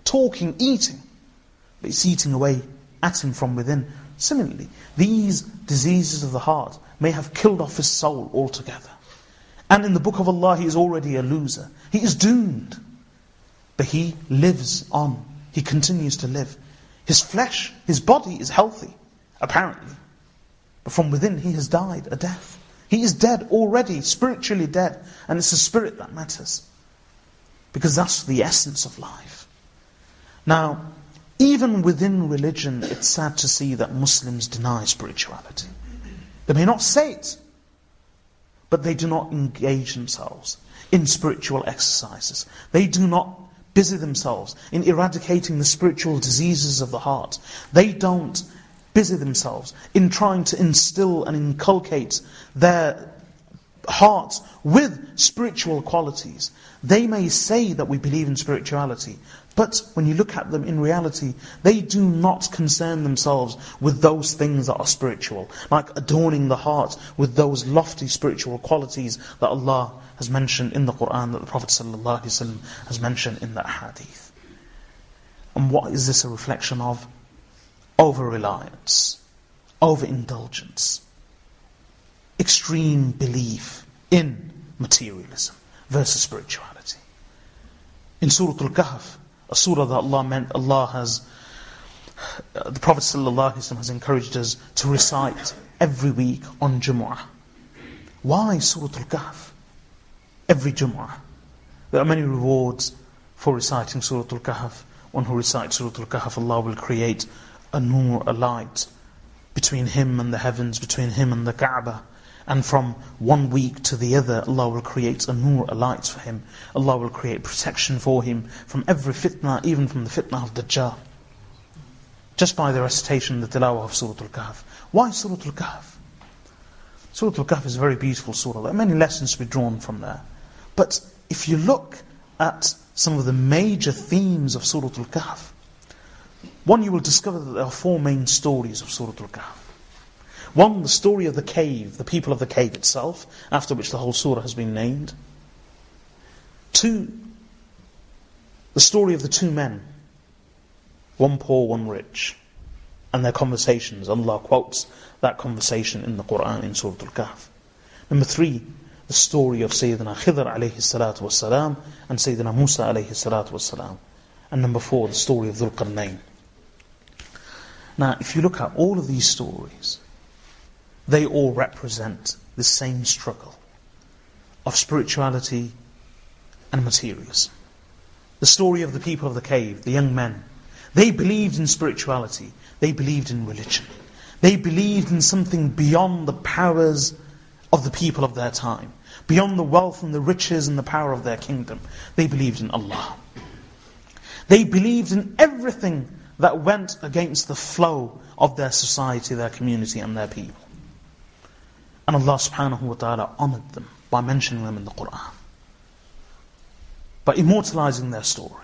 talking, eating, but it's eating away at him from within. Similarly, these diseases of the heart may have killed off his soul altogether. And in the book of Allah, he is already a loser. He is doomed. But he lives on. He continues to live. His flesh, his body is healthy, apparently. But from within, he has died a death. He is dead already, spiritually dead. And it's the spirit that matters. Because that's the essence of life. Now, even within religion, it's sad to see that Muslims deny spirituality. They may not say it, but they do not engage themselves in spiritual exercises. They do not busy themselves in eradicating the spiritual diseases of the heart. They don't busy themselves in trying to instill and inculcate their hearts with spiritual qualities. They may say that we believe in spirituality, but when you look at them in reality, they do not concern themselves with those things that are spiritual, like adorning the heart with those lofty spiritual qualities that Allah has mentioned in the Qur'an, that the Prophet ﷺ has mentioned in the hadith. And what is this a reflection of? Over-reliance, over-indulgence, extreme belief in materialism versus spirituality. In Surah Al-Kahf, a surah that the Prophet ﷺ has encouraged us to recite every week on Jumu'ah. Why Surah Al-Kahf? Every Jumu'ah. There are many rewards for reciting Surah Al-Kahf. One who recites Surah Al-Kahf, Allah will create a nur, a light, between him and the heavens, between him and the Kaaba. And from one week to the other, Allah will create a nur, a light for him. Allah will create protection for him from every fitna, even from the fitna of Dajjal. Just by the recitation, the tilawah of Surah Al-Kahf. Why Surah Al-Kahf? Surah Al-Kahf is a very beautiful surah. There are many lessons to be drawn from there. But if you look at some of the major themes of Surah Al-Kahf, one, you will discover that there are four main stories of Surah Al-Kahf. One, the story of the cave, the people of the cave itself, after which the whole surah has been named. Two, the story of the two men, one poor, one rich, and their conversations. Allah quotes that conversation in the Qur'an in Surah Al-Kahf. Number three, the story of Sayyidina Khidr alayhi salatu wassalam and Sayyidina Musa alayhi salatu wassalam. And number four, the story of Dhul Qarnayn. Now, if you look at all of these stories, they all represent the same struggle of spirituality and materialism. The story of the people of the cave, the young men, they believed in spirituality, they believed in religion. They believed in something beyond the powers of the people of their time, beyond the wealth and the riches and the power of their kingdom. They believed in Allah. They believed in everything that went against the flow of their society, their community and their people. And Allah subhanahu wa ta'ala honored them by mentioning them in the Qur'an, by immortalizing their story.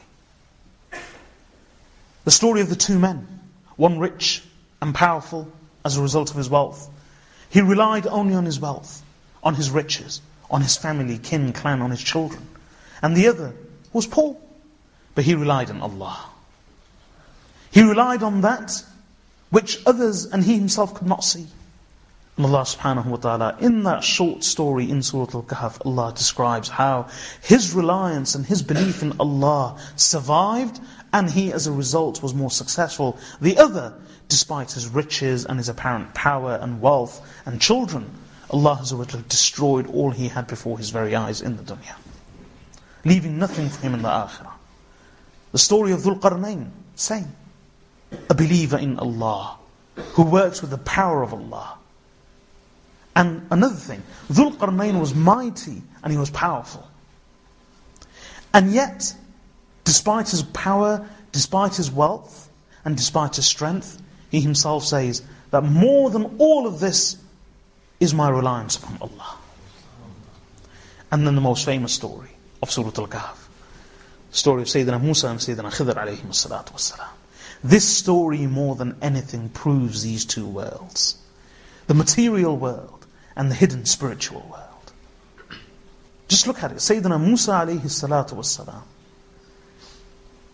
The story of the two men, one rich and powerful as a result of his wealth. He relied only on his wealth, on his riches, on his family, kin, clan, on his children. And the other was poor, but he relied on Allah. He relied on that which others and he himself could not see. And Allah subhanahu wa ta'ala, in that short story in Surah Al-Kahf, Allah describes how his reliance and his belief in Allah survived, and he as a result was more successful. The other, despite his riches and his apparent power and wealth and children, Allah has destroyed all he had before his very eyes in the dunya, leaving nothing for him in the akhirah. The story of Dhul Qarnayn, same. A believer in Allah, who works with the power of Allah. And another thing, Dhul Qarnayn was mighty and he was powerful. And yet, despite his power, despite his wealth, and despite his strength, he himself says that more than all of this is my reliance upon Allah. And then the most famous story of Surah Al-Kahf, the story of Sayyidina Musa and Sayyidina Khidr alayhim as-salatu was-salam. This story more than anything proves these two worlds, the material world and the hidden spiritual world. Just look at it. Sayyidina Musa alayhi salatu was-salam,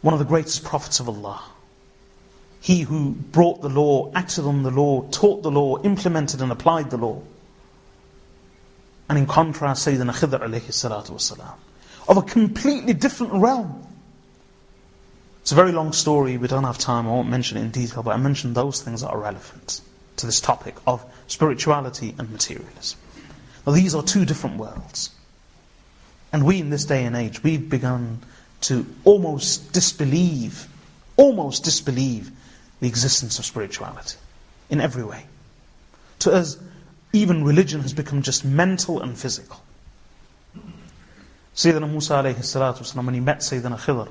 one of the greatest prophets of Allah. He who brought the law, acted on the law, taught the law, implemented and applied the law. And in contrast, Sayyidina Khidr alayhi salatu wasalam, of a completely different realm. It's a very long story, we don't have time, I won't mention it in detail, but I mentioned those things that are relevant to this topic of spirituality and materialism. Now these are two different worlds. And we in this day and age, we've begun to almost disbelieve the existence of spirituality in every way. To us, even religion has become just mental and physical. Sayyidina Musa alayhi salatu wasalam, when he met Sayyidina Khidr,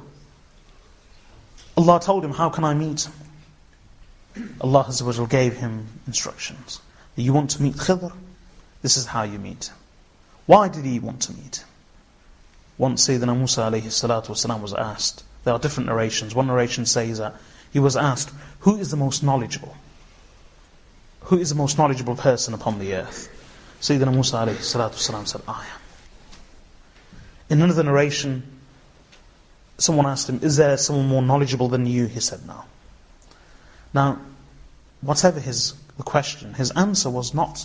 Allah told him, how can I meet him? Allah Azza wa Jal gave him instructions. You want to meet Khidr? This is how you meet him. Why did he want to meet him? Once Sayyidina Musa alayhi salatu wasalam was asked, there are different narrations. One narration says that he was asked, who is the most knowledgeable? Who is the most knowledgeable person upon the earth? Sayyidina Musa alayhi salatu wasalam said, I am. In another narration, someone asked him, is there someone more knowledgeable than you? He said, no. Now, whatever the question, his answer was not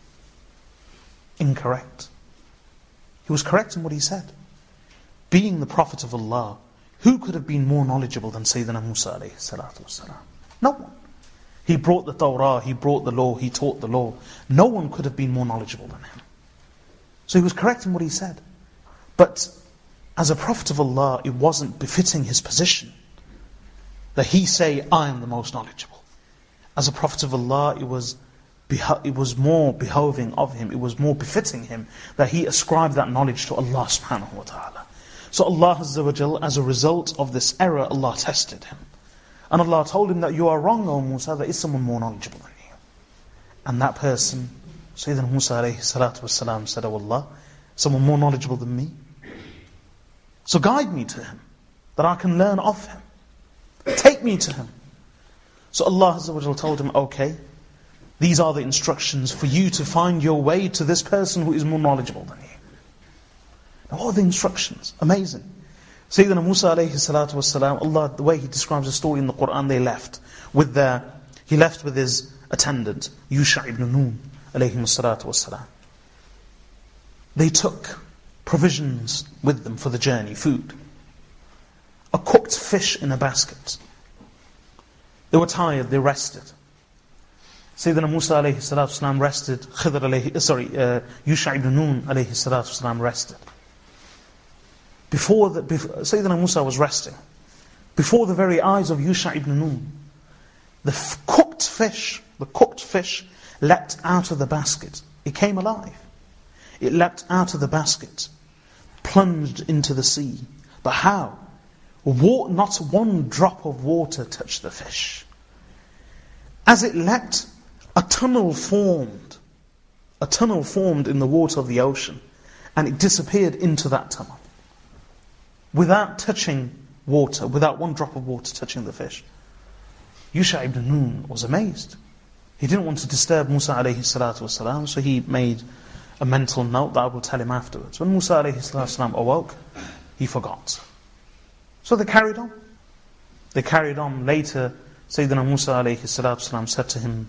incorrect. He was correct in what he said. Being the Prophet of Allah, who could have been more knowledgeable than Sayyidina Musa alayhi salatu wasalam? No one. He brought the Torah, he brought the law, he taught the law. No one could have been more knowledgeable than him. So he was correct in what he said. But as a Prophet of Allah, it wasn't befitting his position that he say, I am the most knowledgeable. As a Prophet of Allah, it was more behoving of him, it was more befitting him that he ascribed that knowledge to Allah subhanahu wa ta'ala. So Allah Azza wa Jal, as a result of this error, Allah tested him. And Allah told him that you are wrong, O Musa, there is someone more knowledgeable than you. And that person, Sayyidina Musa alayhi salatu wasalam, said, oh Allah, someone more knowledgeable than me? So guide me to him, that I can learn of him. Take me to him. So Allah Azza wa Jal told him, okay, these are the instructions for you to find your way to this person who is more knowledgeable than you. Now what are the instructions? Amazing. Sayyidina Musa alayhi salatu wasalam, Allah, the way He describes the story in the Qur'an, He left with his attendant, Yusha ibn Nun alayhi salatu wasalam. They took provisions with them for the journey, food. A cooked fish in a basket. They were tired, they rested. Sayyidina Musa alayhi salatu wasalam rested, Yusha ibn Nun alayhi salatu wasalam rested. Before Sayyidina Musa was resting, before the very eyes of Yusha ibn Nun, the cooked fish leapt out of the basket. It came alive. It leapt out of the basket, plunged into the sea. But how? Not one drop of water touched the fish. As it leapt, a tunnel formed in the water of the ocean, and it disappeared into that tunnel. Without touching water, without one drop of water touching the fish. Yusha ibn Nun was amazed. He didn't want to disturb Musa alayhi salatu wasalam, so he made a mental note that I will tell him afterwards. When Musa alayhi salatu wasalam awoke, he forgot. So they carried on. Later, Sayyidina Musa alayhi salatu wasalam said to him,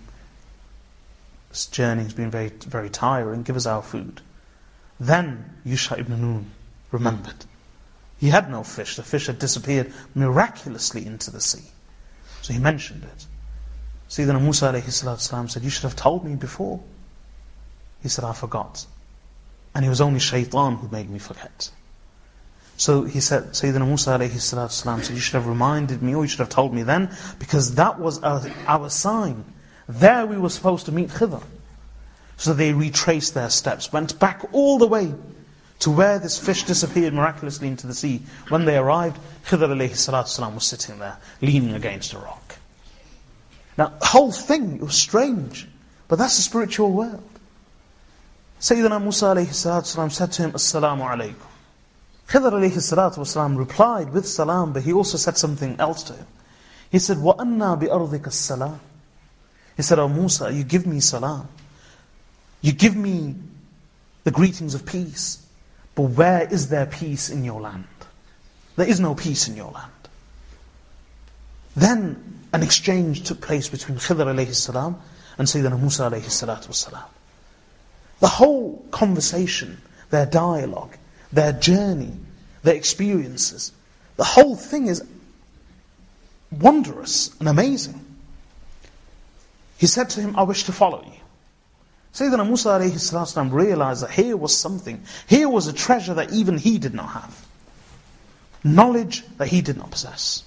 this journey has been very, very tiring, give us our food. Then Yusha ibn Nun remembered. He had no fish. The fish had disappeared miraculously into the sea. So he mentioned it. Sayyidina Musa alayhi salatu wasalam said, you should have told me before. He said, I forgot. And it was only shaitan who made me forget. So he said, Sayyidina Musa alayhi salatu wasalam said, you should have reminded me, or you should have told me then, because that was our sign. There we were supposed to meet Khidr. So they retraced their steps, went back all the way to where this fish disappeared miraculously into the sea. When they arrived, Khidr alayhi salatu wasalam was sitting there, leaning against a rock. Now, the whole thing, it was strange, but that's the spiritual world. Sayyidina Musa alayhi salatu wasalam said to him, Assalamu alaikum. Khidr alayhi salatu wasalam replied with salam, but he also said something else to him. He said, وَأَنَّا بِأَرْضِكَ السَّلَامِ. He said, oh Musa, you give me salam. You give me the greetings of peace. But where is there peace in your land? There is no peace in your land. Then an exchange took place between Khidr alayhi salam and Sayyidina Musa alayhi salatu wasalam. The whole conversation, their dialogue, their journey, their experiences, the whole thing is wondrous and amazing. He said to him, I wish to follow you. Sayyidina Musa alayhi salam realized that here was something, here was a treasure that even he did not have. Knowledge that he did not possess.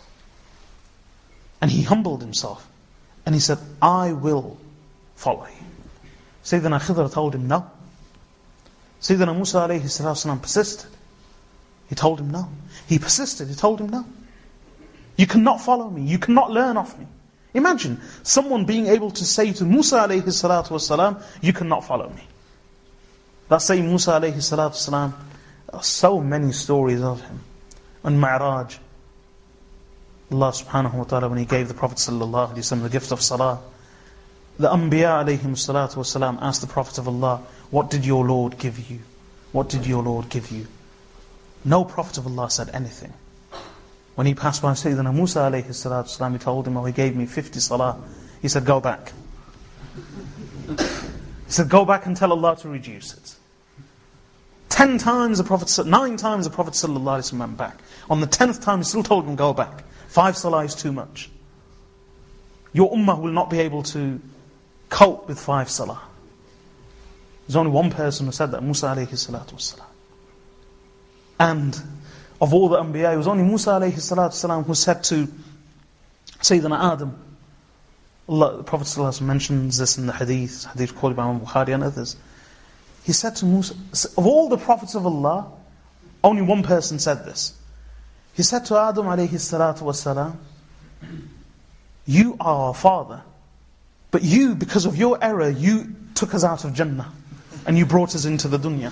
And he humbled himself. And he said, I will follow you. Sayyidina Khidr told him no. Sayyidina Musa alayhi salam persisted. He told him no. He persisted. He told him no. You cannot follow me. You cannot learn off me. Imagine someone being able to say to Musa alayhi salatu wasalam, you cannot follow me. That same Musa alayhi salatu wasalam, there are so many stories of him. On Mi'raj, Allah subhanahu wa ta'ala, when He gave the Prophet sallallahu alayhi wa sallam the gift of salah, the Anbiya alayhim salatu wasalam asked the Prophet of Allah, what did your Lord give you? What did your Lord give you? No Prophet of Allah said anything. When he passed by Sayyidina Musa alayhi salatu wasalam, he told him, oh, he gave me 50 salah. He said, go back. He said, go back and tell Allah to reduce it. 9 times the Prophet sallallahu alayhi wa sallam went back. On the 10th time, he still told him, go back. 5 salah is too much. Your ummah will not be able to cope with 5 salah. There's only one person who said that, Musa alayhi salatu wasalam. And of all the Anbiya, it was only Musa alayhi salatu wasalam who said to Sayyidina Adam, Allah, the Prophet sallallahu alayhi wa sallam mentions this in the hadith quoted by Imam Bukhari and others. He said to Musa, of all the prophets of Allah, only one person said this. He said to Adam alayhi salatu wasalam, you are our father, but you, because of your error, you took us out of Jannah and you brought us into the dunya.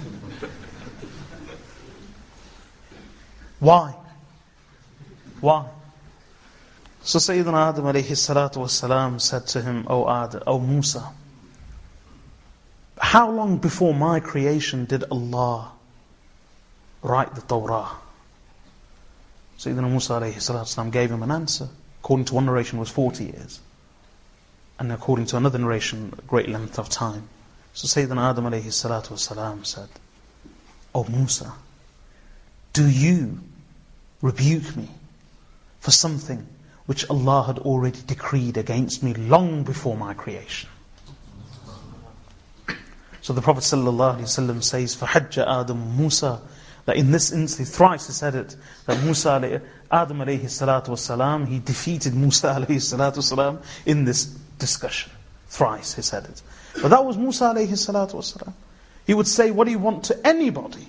Why? Why? So Sayyidina Adam alayhi salatu wasalam said to him, O Adam, O Musa, how long before my creation did Allah write the Torah? Sayyidina Musa alayhi salatu wasalam gave him an answer. According to one narration, it was 40 years. And according to another narration, a great length of time. So Sayyidina Adam alayhi salatu wasalam said, O Musa, do you rebuke me for something which Allah had already decreed against me long before my creation? So the Prophet ﷺ says, فَحَجَّ آدَمُ Musa, that in this instance, thrice he said it, that Adam alayhi salatu wasalam, he defeated Musa alayhi salatu wasalam in this discussion. Thrice he said it. But that was Musa alayhi salatu wasalam. He would say, what do you want to anybody?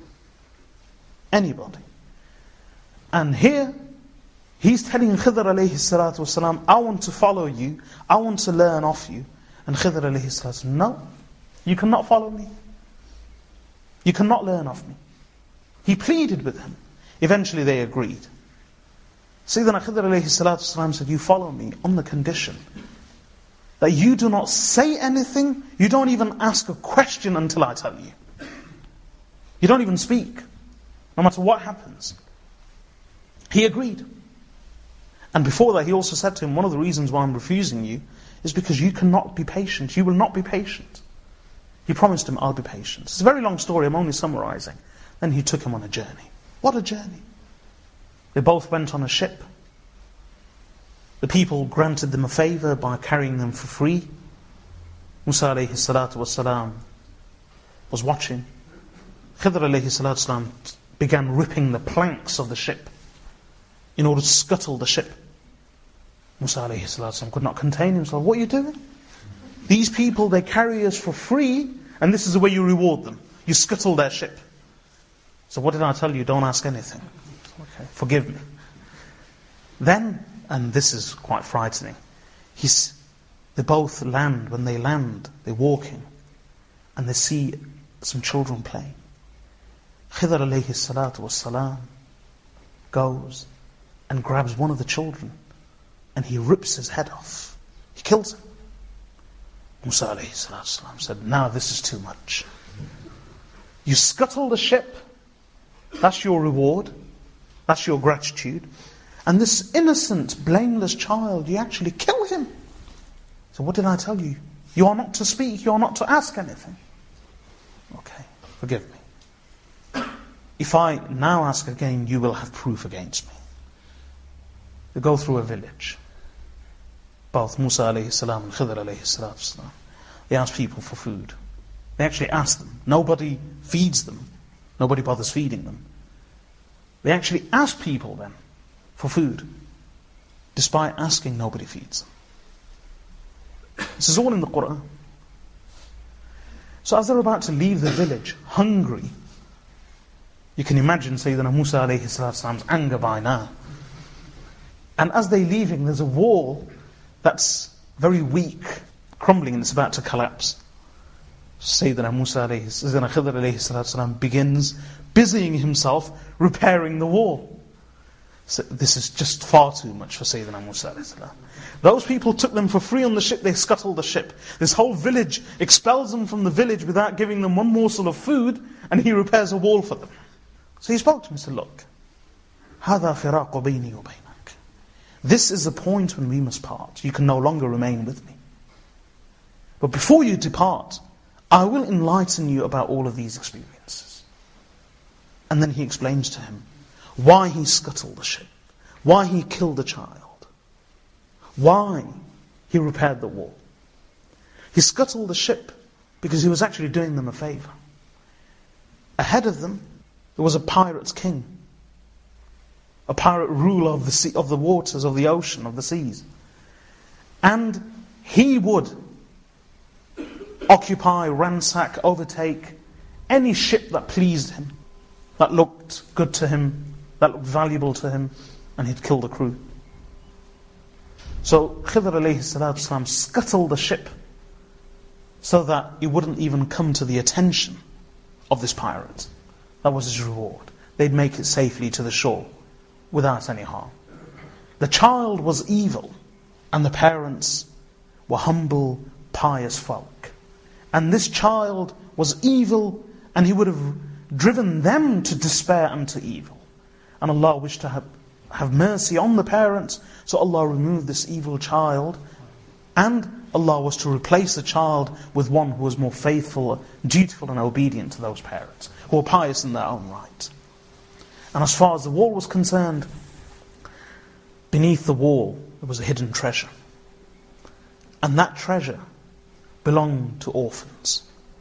Anybody. And here, he's telling Khidr alayhi salatu wasalam, I want to follow you, I want to learn off you. And Khidr alayhi salatu wasalam, no, you cannot follow me. You cannot learn off me. He pleaded with him. Eventually they agreed. Sayyidina Khidr alayhi salatu wasalam said, you follow me on the condition that you do not say anything, you don't even ask a question until I tell you. You don't even speak, no matter what happens. He agreed. And before that he also said to him, one of the reasons why I'm refusing you is because you cannot be patient. You will not be patient. He promised him, I'll be patient. It's a very long story, I'm only summarizing. Then he took him on a journey. What a journey. They both went on a ship. The people granted them a favor by carrying them for free. Musa alayhi salatu wasalam was watching. Khidr alayhi salatu wasalam began ripping the planks of the ship in order to scuttle the ship. Musa alayhi salatu wasalam could not contain himself. What are you doing? These people, they carry us for free, and this is the way you reward them. You scuttle their ship. So what did I tell you? Don't ask anything. Okay, forgive me. Then, and this is quite frightening, they both land. When they land, they're walking, and they see some children playing. Khidr alayhi salatu wassalam goes and grabs one of the children, and he rips his head off. He kills him. Musa alayhi salatu wasalam said, now this is too much. You scuttle the ship, that's your reward, that's your gratitude, And this innocent, blameless child, you actually kill him. So what did I tell you? You are not to speak, you are not to ask anything. Okay, forgive me. If I now ask again, you will have proof against me. They go through a village. Both Musa alayhi salam and Khidr alayhi salam. They ask people for food. They actually ask them. Nobody feeds them. Nobody bothers feeding them. They actually ask people then for food. Despite asking, nobody feeds them. This is all in the Qur'an. So as they're about to leave the village, hungry, you can imagine Sayyidina Musa alayhi salam's anger by now. And as they're leaving, there's a wall that's very weak, crumbling, and it's about to collapse. Sayyidina Khidr alayhi salam begins busying himself repairing the wall. So this is just far too much for Sayyidina Musa alayhi salam. Those people took them for free on the ship, they scuttled the ship. This whole village expels them from the village without giving them one morsel of food, and he repairs a wall for them. So he spoke to him and said, look, هَذَا فِرَاقُ بَيْنِي وَبَيْنَكَ. This is the point when we must part. You can no longer remain with me. But before you depart, I will enlighten you about all of these experiences. And then he explains to him why he scuttled the ship, why he killed a child, why he repaired the wall. He scuttled the ship because he was actually doing them a favor. Ahead of them, there was a pirate's king, a pirate ruler of the sea, of the waters, of the ocean, of the seas. And he would occupy, ransack, overtake any ship that pleased him, that looked good to him, that looked valuable to him, and he'd kill the crew. So Khidr alayhi salatu salam scuttled the ship so that it wouldn't even come to the attention of this pirate. That was his reward. They'd make it safely to the shore without any harm. The child was evil, and the parents were humble, pious folk. And this child was evil, and he would have driven them to despair and to evil. And Allah wished to have mercy on the parents, so Allah removed this evil child, and Allah was to replace the child with one who was more faithful, dutiful and obedient to those parents, who were pious in their own right. And as far as the wall was concerned, beneath the wall there was a hidden treasure. And that treasure belonged to orphans.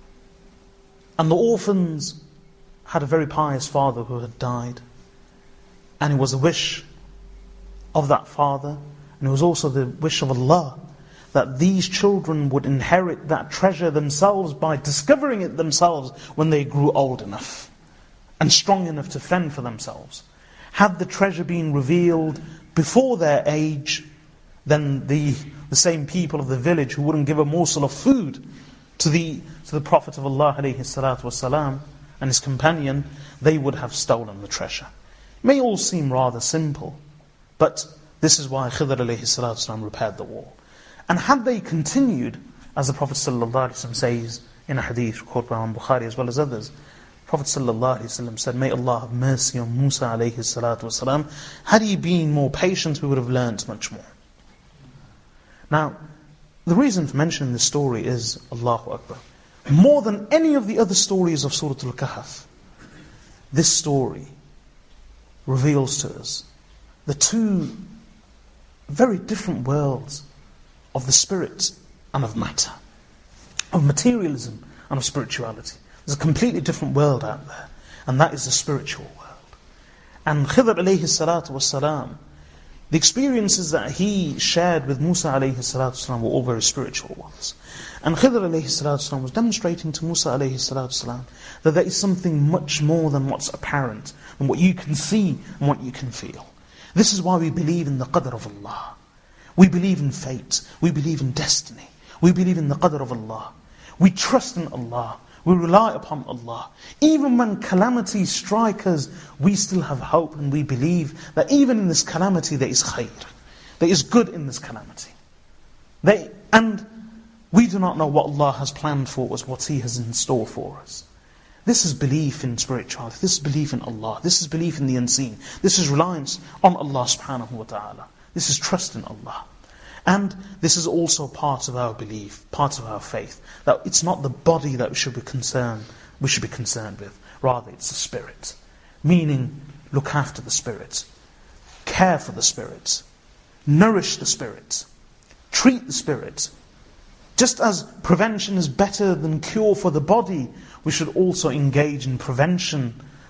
And the orphans had a very pious father who had died. And it was a wish of that father, and it was also the wish of Allah, that these children would inherit that treasure themselves by discovering it themselves when they grew old enough and strong enough to fend for themselves. Had the treasure been revealed before their age, then the same people of the village who wouldn't give a morsel of food to the Prophet of Allah alayhi salatu wasalam and his companion, they would have stolen the treasure. It may all seem rather simple, but this is why Khidr alayhi salatu wasalam repaired the wall. And had they continued, as the Prophet sallallahu alaihi wasallam says in a hadith recorded by Imam Bukhari as well as others, Prophet ﷺ said, may Allah have mercy on Musa alayhi salatu wasalam. Had he been more patient, we would have learnt much more. Now, the reason for mentioning this story is, Allahu Akbar, more than any of the other stories of Surah Al-Kahf, this story reveals to us the two very different worlds of the spirit and of matter, of materialism and of spirituality. There's a completely different world out there, and that is the spiritual world. And Khidr alayhi salatu wasalam, the experiences that he shared with Musa alayhi salatu wasalam were all very spiritual ones. And Khidr alayhi salatu wasalam was demonstrating to Musa alayhi salatu wasalam that there is something much more than what's apparent, than what you can see and what you can feel. This is why we believe in the qadr of Allah. We believe in fate. We believe in destiny. We believe in the qadr of Allah. We trust in Allah. We rely upon Allah. Even when calamities strike us, we still have hope, and we believe that even in this calamity there is khair. There is good in this calamity. And we do not know what Allah has planned for us, what He has in store for us. This is belief in spirituality. This is belief in Allah. This is belief in the unseen. This is reliance on Allah subhanahu wa ta'ala. This is trust in Allah. And this is also part of our belief, part of our faith, that it's not the body that we should be concerned with. Rather, it's the spirit. Meaning, look after the spirit. Care for the spirit. Nourish the spirit. Treat the spirit. Just as prevention is better than cure for the body, we should also engage in prevention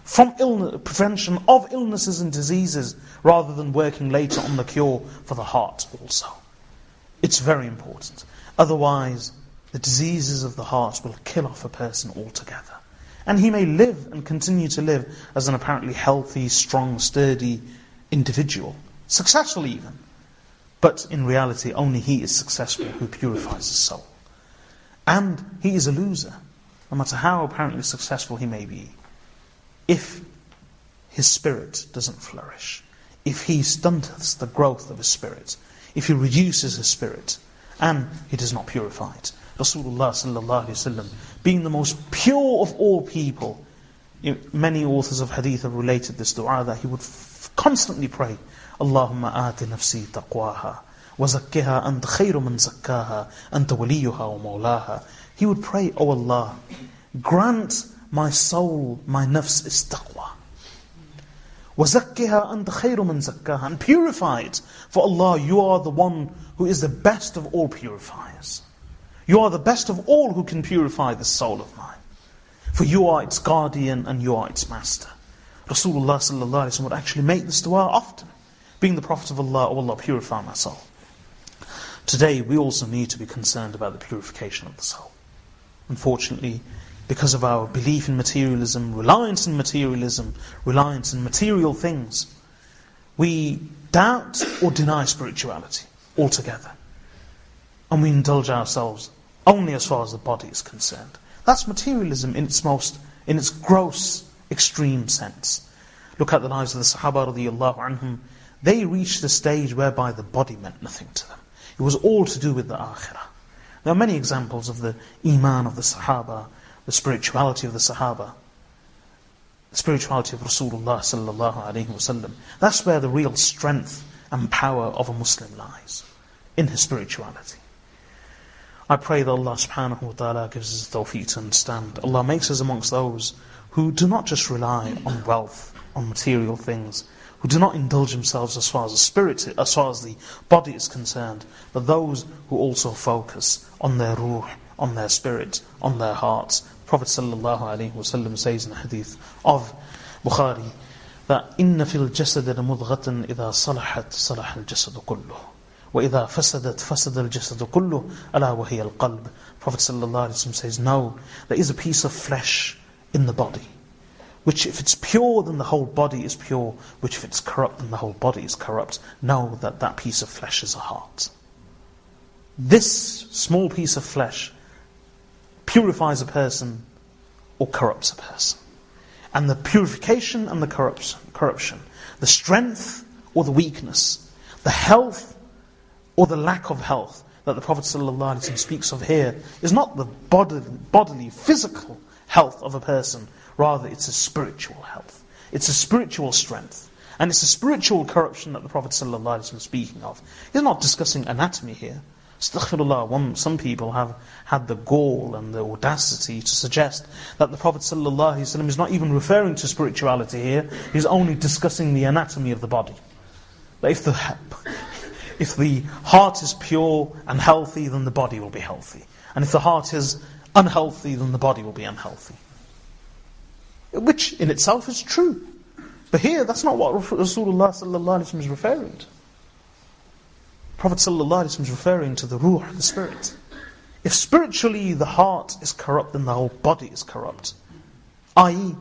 of illnesses and diseases, rather than working later on the cure for the heart also. It's very important. Otherwise, the diseases of the heart will kill off a person altogether. And he may live and continue to live as an apparently healthy, strong, sturdy individual, successful even. But in reality, only he is successful who purifies his soul. And he is a loser, no matter how apparently successful he may be, if his spirit doesn't flourish, if he stunteth the growth of his spirit, if he reduces his spirit, and he does not purify it. Rasulullah sallallahu alaihi wasallam, being the most pure of all people, many authors of hadith have related this dua, that he would constantly pray, Allahumma ati nafsi taqwaha, wa zakkiha anta khayru man zakkaha, anta waliyuha wa mawlaha. He would pray, O Allah, grant my soul, my nafs is taqwa. وَزَكِّهَا أَنْتَ خَيْرُ مَنْ زَكَّاهَا, and purify it. For Allah, you are the one who is the best of all purifiers. You are the best of all who can purify the soul of mine. For you are its guardian and you are its master. Rasulullah sallallahu alaihi wasallam would actually make this dua often. Being the Prophet of Allah, O Allah, purify my soul. Today, we also need to be concerned about the purification of the soul. Unfortunately, because of our belief in materialism, reliance in material things, we doubt or deny spirituality altogether. And we indulge ourselves only as far as the body is concerned. That's materialism in its gross, extreme sense. Look at the lives of the Sahaba radiyallahu anhum. They reached the stage whereby the body meant nothing to them. It was all to do with the akhirah. There are many examples of the iman of the Sahaba, the spirituality of the Sahaba, the spirituality of Rasulullah sallallahu alaihi wasallam. That's where the real strength and power of a Muslim lies, in his spirituality. I pray that Allah subhanahu wa ta'ala gives us the tawfiq to understand. Allah makes us amongst those who do not just rely on wealth, on material things, who do not indulge themselves as far as the body is concerned, but those who also focus on their ruh, on their spirit, on their hearts. Prophet sallallahu alaihi wasallam says in the hadith of Bukhari that إِنَّ فِي الْجَسَدِ لَمُضْغَةً إِذَا صَلَحَتْ صَلَحَ الْجَسَدُ كُلُّهُ وَإِذَا فَسَدَتْ فَسَدَ الْجَسَدُ كُلُّهُ أَلَا وَهِيَ الْقَلْبُ. Prophet sallallahu alaihi wasallam says, no, there is a piece of flesh in the body, which if it's pure, then the whole body is pure, which if it's corrupt, then the whole body is corrupt. Know that that piece of flesh is a heart. This small piece of flesh purifies a person or corrupts a person. And the purification and the corruption, the strength or the weakness, the health or the lack of health that the Prophet ﷺ speaks of here is not the bodily, physical health of a person. Rather, it's a spiritual health. It's a spiritual strength. And it's a spiritual corruption that the Prophet ﷺ is speaking of. He's not discussing anatomy here. Astaghfirullah, some people have had the gall and the audacity to suggest that the Prophet ﷺ is not even referring to spirituality here, he's only discussing the anatomy of the body. That if the heart is pure and healthy, then the body will be healthy. And if the heart is unhealthy, then the body will be unhealthy. Which in itself is true. But here, that's not what Rasulullah ﷺ is referring to. Prophet ﷺ is referring to the ruh, the spirit. If spiritually the heart is corrupt, then the whole body is corrupt. I.e.,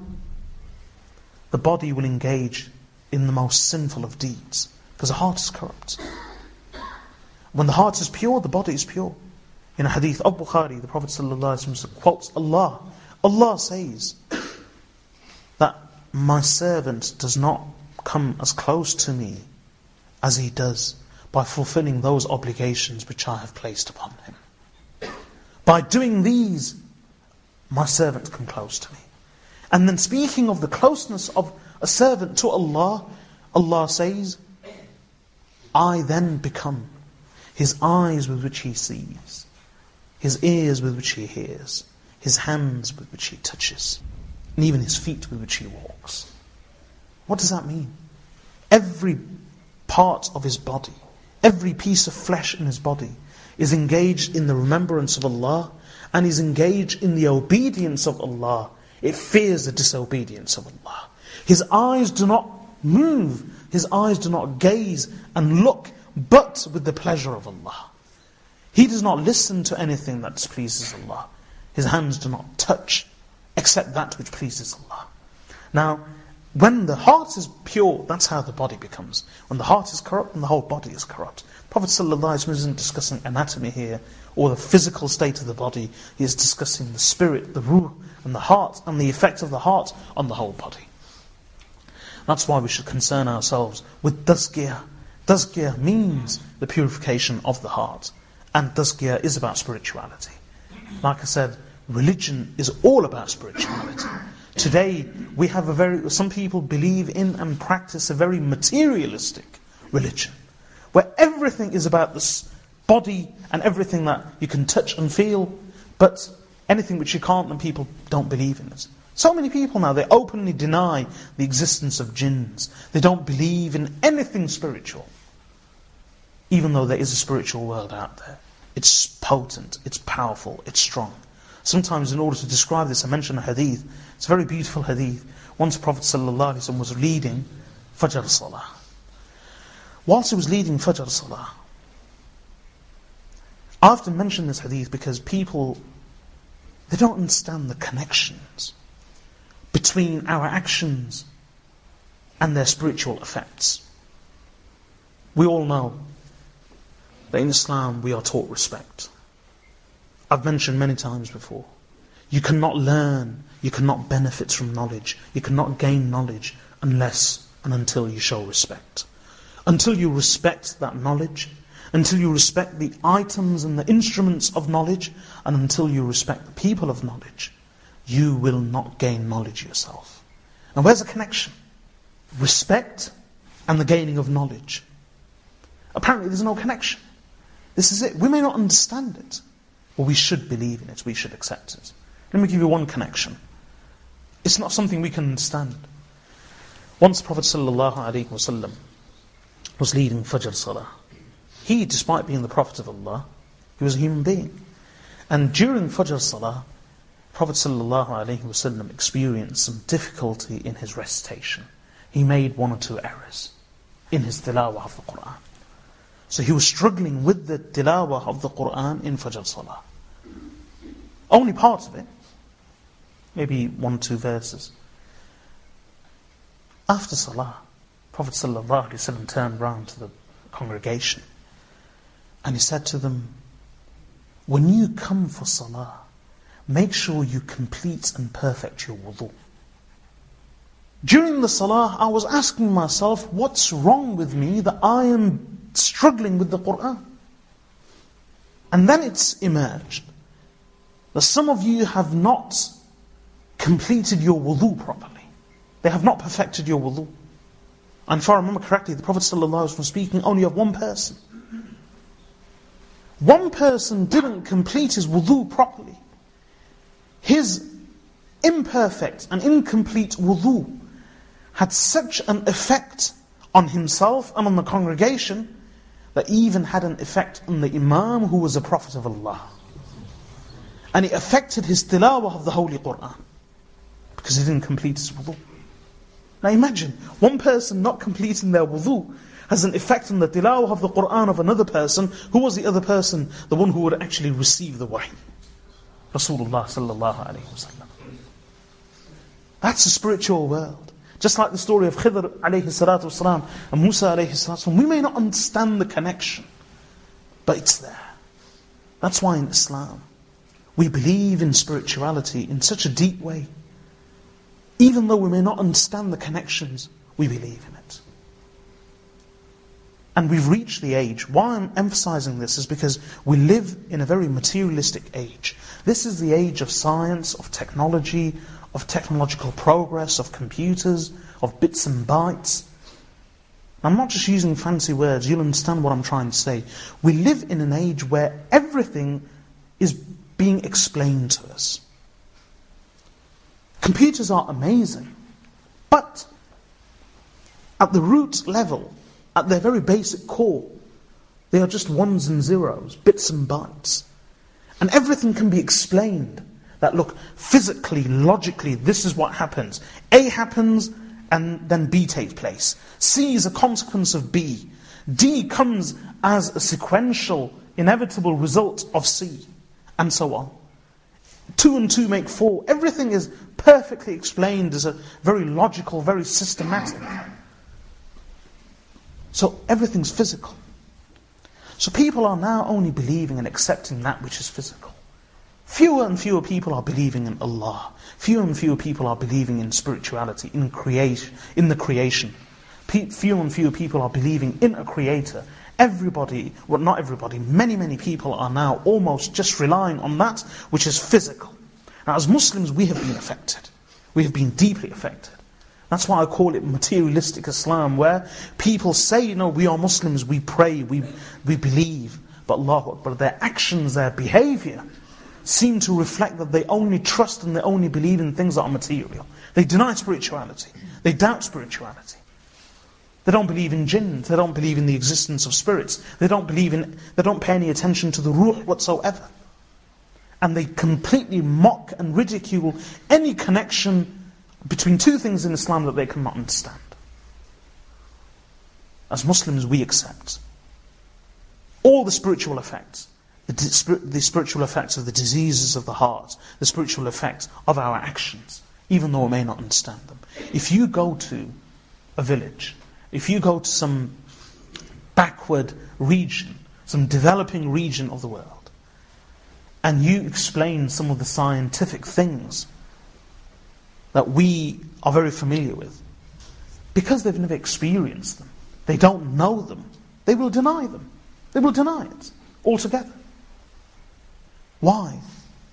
the body will engage in the most sinful of deeds, because the heart is corrupt. When the heart is pure, the body is pure. In a hadith of Bukhari, the Prophet ﷺ quotes Allah. Allah says that my servant does not come as close to me as he does by fulfilling those obligations which I have placed upon him. By doing these, my servant come close to me. And then speaking of the closeness of a servant to Allah, Allah says, I then become his eyes with which he sees, his ears with which he hears, his hands with which he touches, and even his feet with which he walks. What does that mean? Every part of his body, every piece of flesh in his body is engaged in the remembrance of Allah and is engaged in the obedience of Allah. It fears the disobedience of Allah. His eyes do not move, his eyes do not gaze and look, but with the pleasure of Allah. He does not listen to anything that displeases Allah. His hands do not touch except that which pleases Allah. Now, when the heart is pure, that's how the body becomes. When the heart is corrupt, then the whole body is corrupt. Prophet ﷺ isn't discussing anatomy here, or the physical state of the body. He is discussing the spirit, the ruh, and the heart, and the effect of the heart on the whole body. That's why we should concern ourselves with tazkiyah. Tazkiyah means the purification of the heart. And tazkiyah is about spirituality. Like I said, religion is all about spirituality. Today, we have some people believe in and practice a very materialistic religion, where everything is about this body and everything that you can touch and feel, but anything which you can't, then people don't believe in it. So many people now, they openly deny the existence of jinns. They don't believe in anything spiritual, even though there is a spiritual world out there. It's potent, it's powerful, it's strong. Sometimes in order to describe this, I mention a hadith. It's a very beautiful hadith. Once Prophet ﷺ was leading Fajr Salah. Whilst he was leading Fajr Salah, I often mention this hadith because people, they don't understand the connections between our actions and their spiritual effects. We all know that in Islam we are taught respect. I've mentioned many times before, you cannot learn, you cannot benefit from knowledge, you cannot gain knowledge unless and until you show respect. Until you respect that knowledge, until you respect the items and the instruments of knowledge, and until you respect the people of knowledge, you will not gain knowledge yourself. Now where's the connection? Respect and the gaining of knowledge. Apparently there's no connection. This is it. We may not understand it, but we should believe in it, we should accept it. Let me give you one connection. It's not something we can understand. Once Prophet ﷺ was leading Fajr Salah. He, despite being the Prophet of Allah, he was a human being. And during Fajr Salah, Prophet ﷺ experienced some difficulty in his recitation. He made one or two errors in his tilawah of the Qur'an. So he was struggling with the tilawah of the Qur'an in Fajr Salah. Only part of it, maybe 1 or 2 verses. After Salah, Prophet ﷺ turned round to the congregation and he said to them, when you come for Salah, make sure you complete and perfect your wudu. During the Salah, I was asking myself, what's wrong with me that I am struggling with the Qur'an? And then it's emerged that some of you have not completed your wudu properly. They have not perfected your wudu. And if I remember correctly, the Prophet ﷺ was speaking only of one person. One person didn't complete his wudu properly. His imperfect and incomplete wudu had such an effect on himself and on the congregation that even had an effect on the Imam who was a Prophet of Allah. And it affected his tilawah of the Holy Qur'an because he didn't complete his wudu. Now imagine, one person not completing their wudu has an effect on the tilawah of the Qur'an of another person. Who was the other person? The one who would actually receive the wahy. Rasulullah sallallahu alayhi wa sallam. That's a spiritual world. Just like the story of Khidr alayhi salatu wasalam and Musa alayhi salatu wasalam. We may not understand the connection, but it's there. That's why in Islam, we believe in spirituality in such a deep way. Even though we may not understand the connections, we believe in it. And we've reached the age, why I'm emphasizing this is because we live in a very materialistic age. This is the age of science, of technology, of technological progress, of computers, of bits and bytes. I'm not just using fancy words, you'll understand what I'm trying to say. We live in an age where everything is being explained to us. Computers are amazing, but at the root level, at their very basic core, they are just ones and zeros, bits and bytes. And everything can be explained. That look, physically, logically, this is what happens. A happens, and then B takes place. C is a consequence of B. D comes as a sequential, inevitable result of C, and so on. 2 and 2 make 4. Everything is perfectly explained as a very logical, very systematic. So everything's physical. So people are now only believing and accepting that which is physical. Fewer and fewer people are believing in Allah. Fewer and fewer people are believing in spirituality, in the creation. Fewer and fewer people are believing in a creator. Everybody, well not everybody, many people are now almost just relying on that which is physical. Now as Muslims we have been affected. We have been deeply affected. That's why I call it materialistic Islam, where people say, we are Muslims, we pray, we believe, but Allahu Akbar, their actions, their behavior seem to reflect that they only trust and they only believe in things that are material. They deny spirituality. They doubt spirituality. They don't believe in jinn. They don't believe in the existence of spirits. They don't pay any attention to the ruh whatsoever. And they completely mock and ridicule any connection between two things in Islam that they cannot understand. As Muslims, we accept all the spiritual effects. The spiritual effects of the diseases of the heart, the spiritual effects of our actions, even though we may not understand them. If you go to a village, if you go to some backward region, some developing region of the world, and you explain some of the scientific things that we are very familiar with, because they've never experienced them, they don't know them, they will deny them. They will deny it altogether. Why?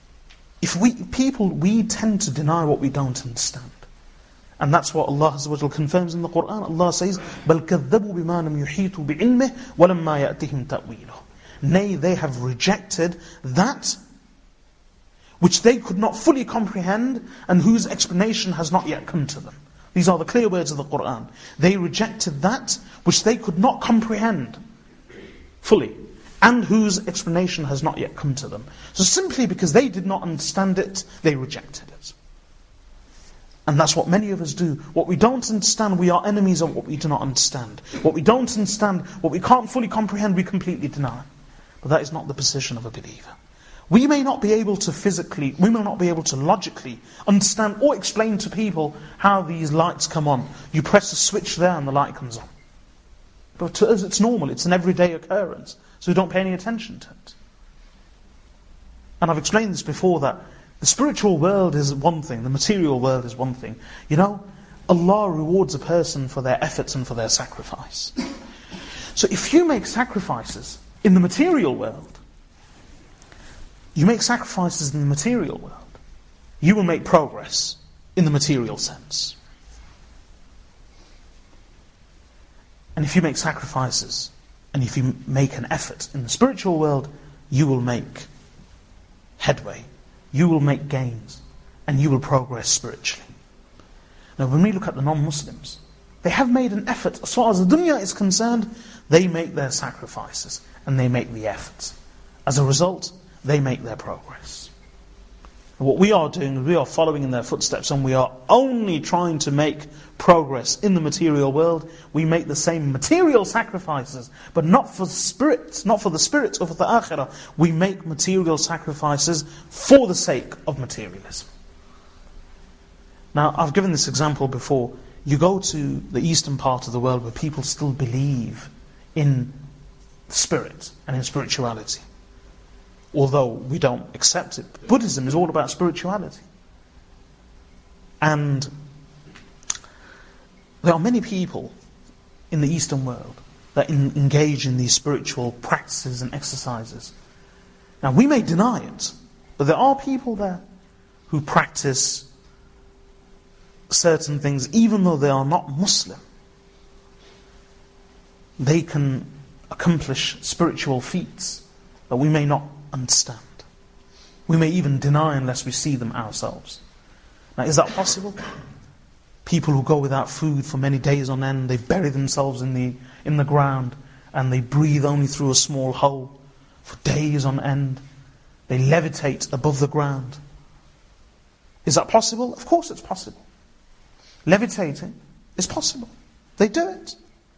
We tend to deny what we don't understand. And that's what Allah Azza wa Jalla confirms in the Qur'an. Allah says, بَلْ كَذَّبُوا بِمَا لَمْ يُحِيطُوا بِعِلْمِهِ وَلَمَّا يَأْتِهِمْ تَأْوِيلُهُ. Nay, they have rejected that which they could not fully comprehend and whose explanation has not yet come to them. These are the clear words of the Qur'an. They rejected that which they could not comprehend fully, and whose explanation has not yet come to them. So simply because they did not understand it, they rejected it. And that's what many of us do. What we don't understand, we are enemies of what we do not understand. What we don't understand, what we can't fully comprehend, we completely deny. But that is not the position of a believer. We may not be able to logically understand or explain to people how these lights come on. You press a switch there and the light comes on. But to us it's normal, it's an everyday occurrence. So we don't pay any attention to it. And I've explained this before, that the spiritual world is one thing, the material world is one thing. Allah rewards a person for their efforts and for their sacrifice. So if you make sacrifices in the material world, you will make progress in the material sense. And if you make sacrifices, and if you make an effort in the spiritual world, you will make headway, you will make gains, and you will progress spiritually. Now when we look at the non-Muslims, they have made an effort. As far as the dunya is concerned, they make their sacrifices, and they make the efforts. As a result, they make their progress. And what we are doing is we are following in their footsteps, and we are only trying to make progress in the material world. We make the same material sacrifices, but not for spirit, not for the spirit or for the akhirah. We make material sacrifices for the sake of materialism. Now, I've given this example before. You go to the eastern part of the world where people still believe in spirit and in spirituality, although we don't accept it. Buddhism is all about spirituality. And there are many people in the Eastern world that engage in these spiritual practices and exercises. Now we may deny it, but there are people there who practice certain things, even though they are not Muslim, they can accomplish spiritual feats that we may not understand. We may even deny unless we see them ourselves. Now, is that possible? People who go without food for many days on end, they bury themselves in the ground, and they breathe only through a small hole for days on end. They levitate above the ground. Is that possible? Of course it's possible. Levitating is possible. They do it.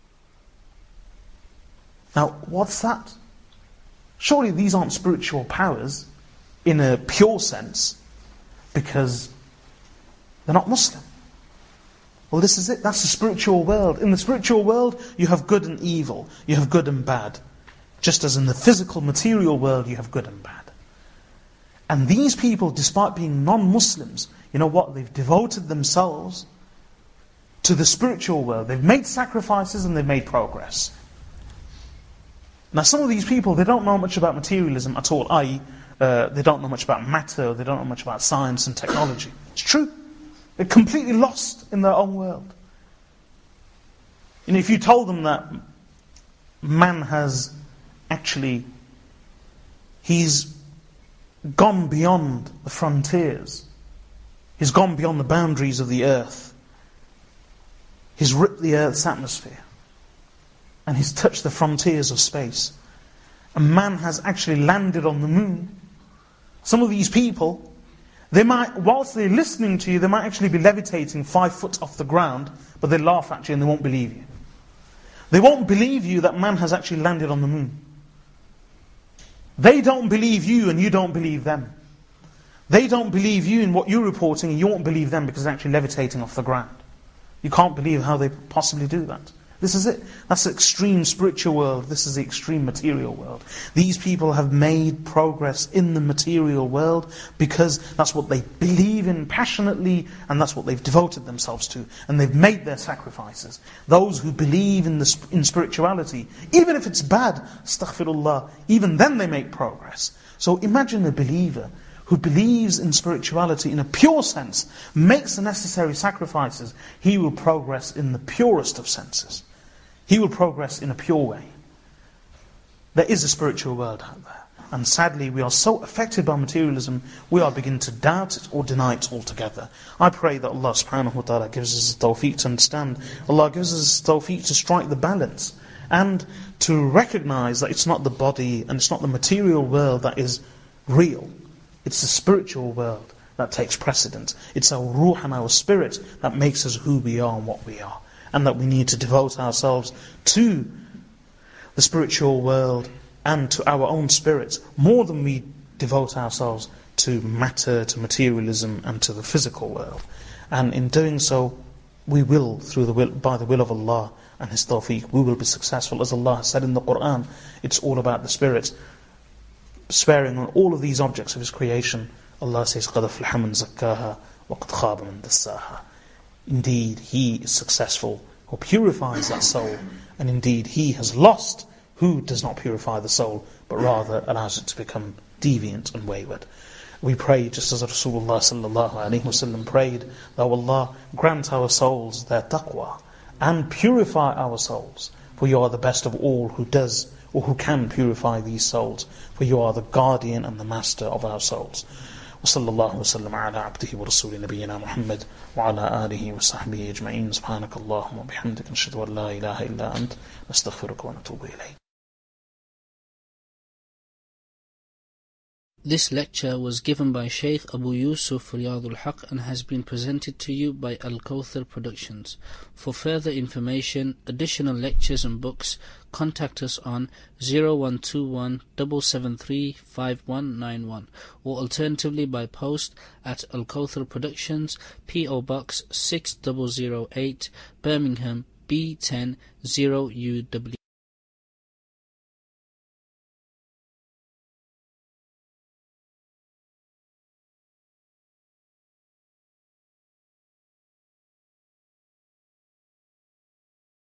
Now, what's that? Surely these aren't spiritual powers in a pure sense, because they're not Muslim. Well, this is it. That's the spiritual world. In the spiritual world, you have good and evil. You have good and bad. Just as in the physical, material world, you have good and bad. And these people, despite being non-Muslims, you know what? They've devoted themselves to the spiritual world. They've made sacrifices and they've made progress. Now, some of these people, they don't know much about materialism at all, i.e., they don't know much about matter, or they don't know much about science and technology. It's true. They're completely lost in their own world. You know, if you told them that man has actually, he's gone beyond the frontiers, he's gone beyond the boundaries of the earth, he's ripped the earth's atmosphere, and he's touched the frontiers of space, and man has actually landed on the moon, some of these people, they might, whilst they're listening to you, they might actually be levitating 5 foot off the ground, but they laugh at you and they won't believe you. They won't believe you that man has actually landed on the moon. They don't believe you and you don't believe them. They don't believe you in what you're reporting and you won't believe them because they're actually levitating off the ground. You can't believe how they possibly do that. This is it. That's the extreme spiritual world. This is the extreme material world. These people have made progress in the material world because that's what they believe in passionately, and that's what they've devoted themselves to, and they've made their sacrifices. Those who believe in spirituality, even if it's bad, astaghfirullah, even then they make progress. So imagine a believer who believes in spirituality in a pure sense, makes the necessary sacrifices, he will progress in the purest of senses. He will progress in a pure way. There is a spiritual world out there. And sadly, we are so affected by materialism, we are beginning to doubt it or deny it altogether. I pray that Allah subhanahu wa ta'ala gives us the tawfiq to understand. Allah gives us the tawfiq to strike the balance. And to recognize that it's not the body and it's not the material world that is real. It's the spiritual world that takes precedence. It's our ruh and our spirit that makes us who we are and what we are. And that we need to devote ourselves to the spiritual world and to our own spirits more than we devote ourselves to matter, to materialism and to the physical world. And in doing so, we will, by the will of Allah and His tawfiq, we will be successful. As Allah has said in the Qur'an, it's all about the spirit. Swearing on all of these objects of His creation, Allah says, قَدْ أَفْلَحَ مَنْ زَكَّاهَا وَقَدْ خَابَ مَنْ دَسَّاهَا. Indeed, he is successful who purifies that soul, and indeed he has lost who does not purify the soul, but rather allows it to become deviant and wayward. We pray, just as Rasulullah sallallahu alaihi wasallam prayed, that Allah grant our souls their taqwa, and purify our souls, for you are the best of all who does, or who can purify these souls, for you are the guardian and the master of our souls. وصلى الله وسلم على عبده ورسول نبينا محمد وعلى آله وصحبه أجمعين سبحانك اللهم وبحمدك نشهد أن لا إله إلا أنت نستغفرك ونتوب إليك. This lecture was given by Shaykh Abu Yusuf Riyadul Haq and has been presented to you by Al-Kawthar Productions. For further information, additional lectures and books, contact us on 0121 773 5191 or alternatively by post at Al-Kawthar Productions, P.O. Box 6008, Birmingham, B10 0UW.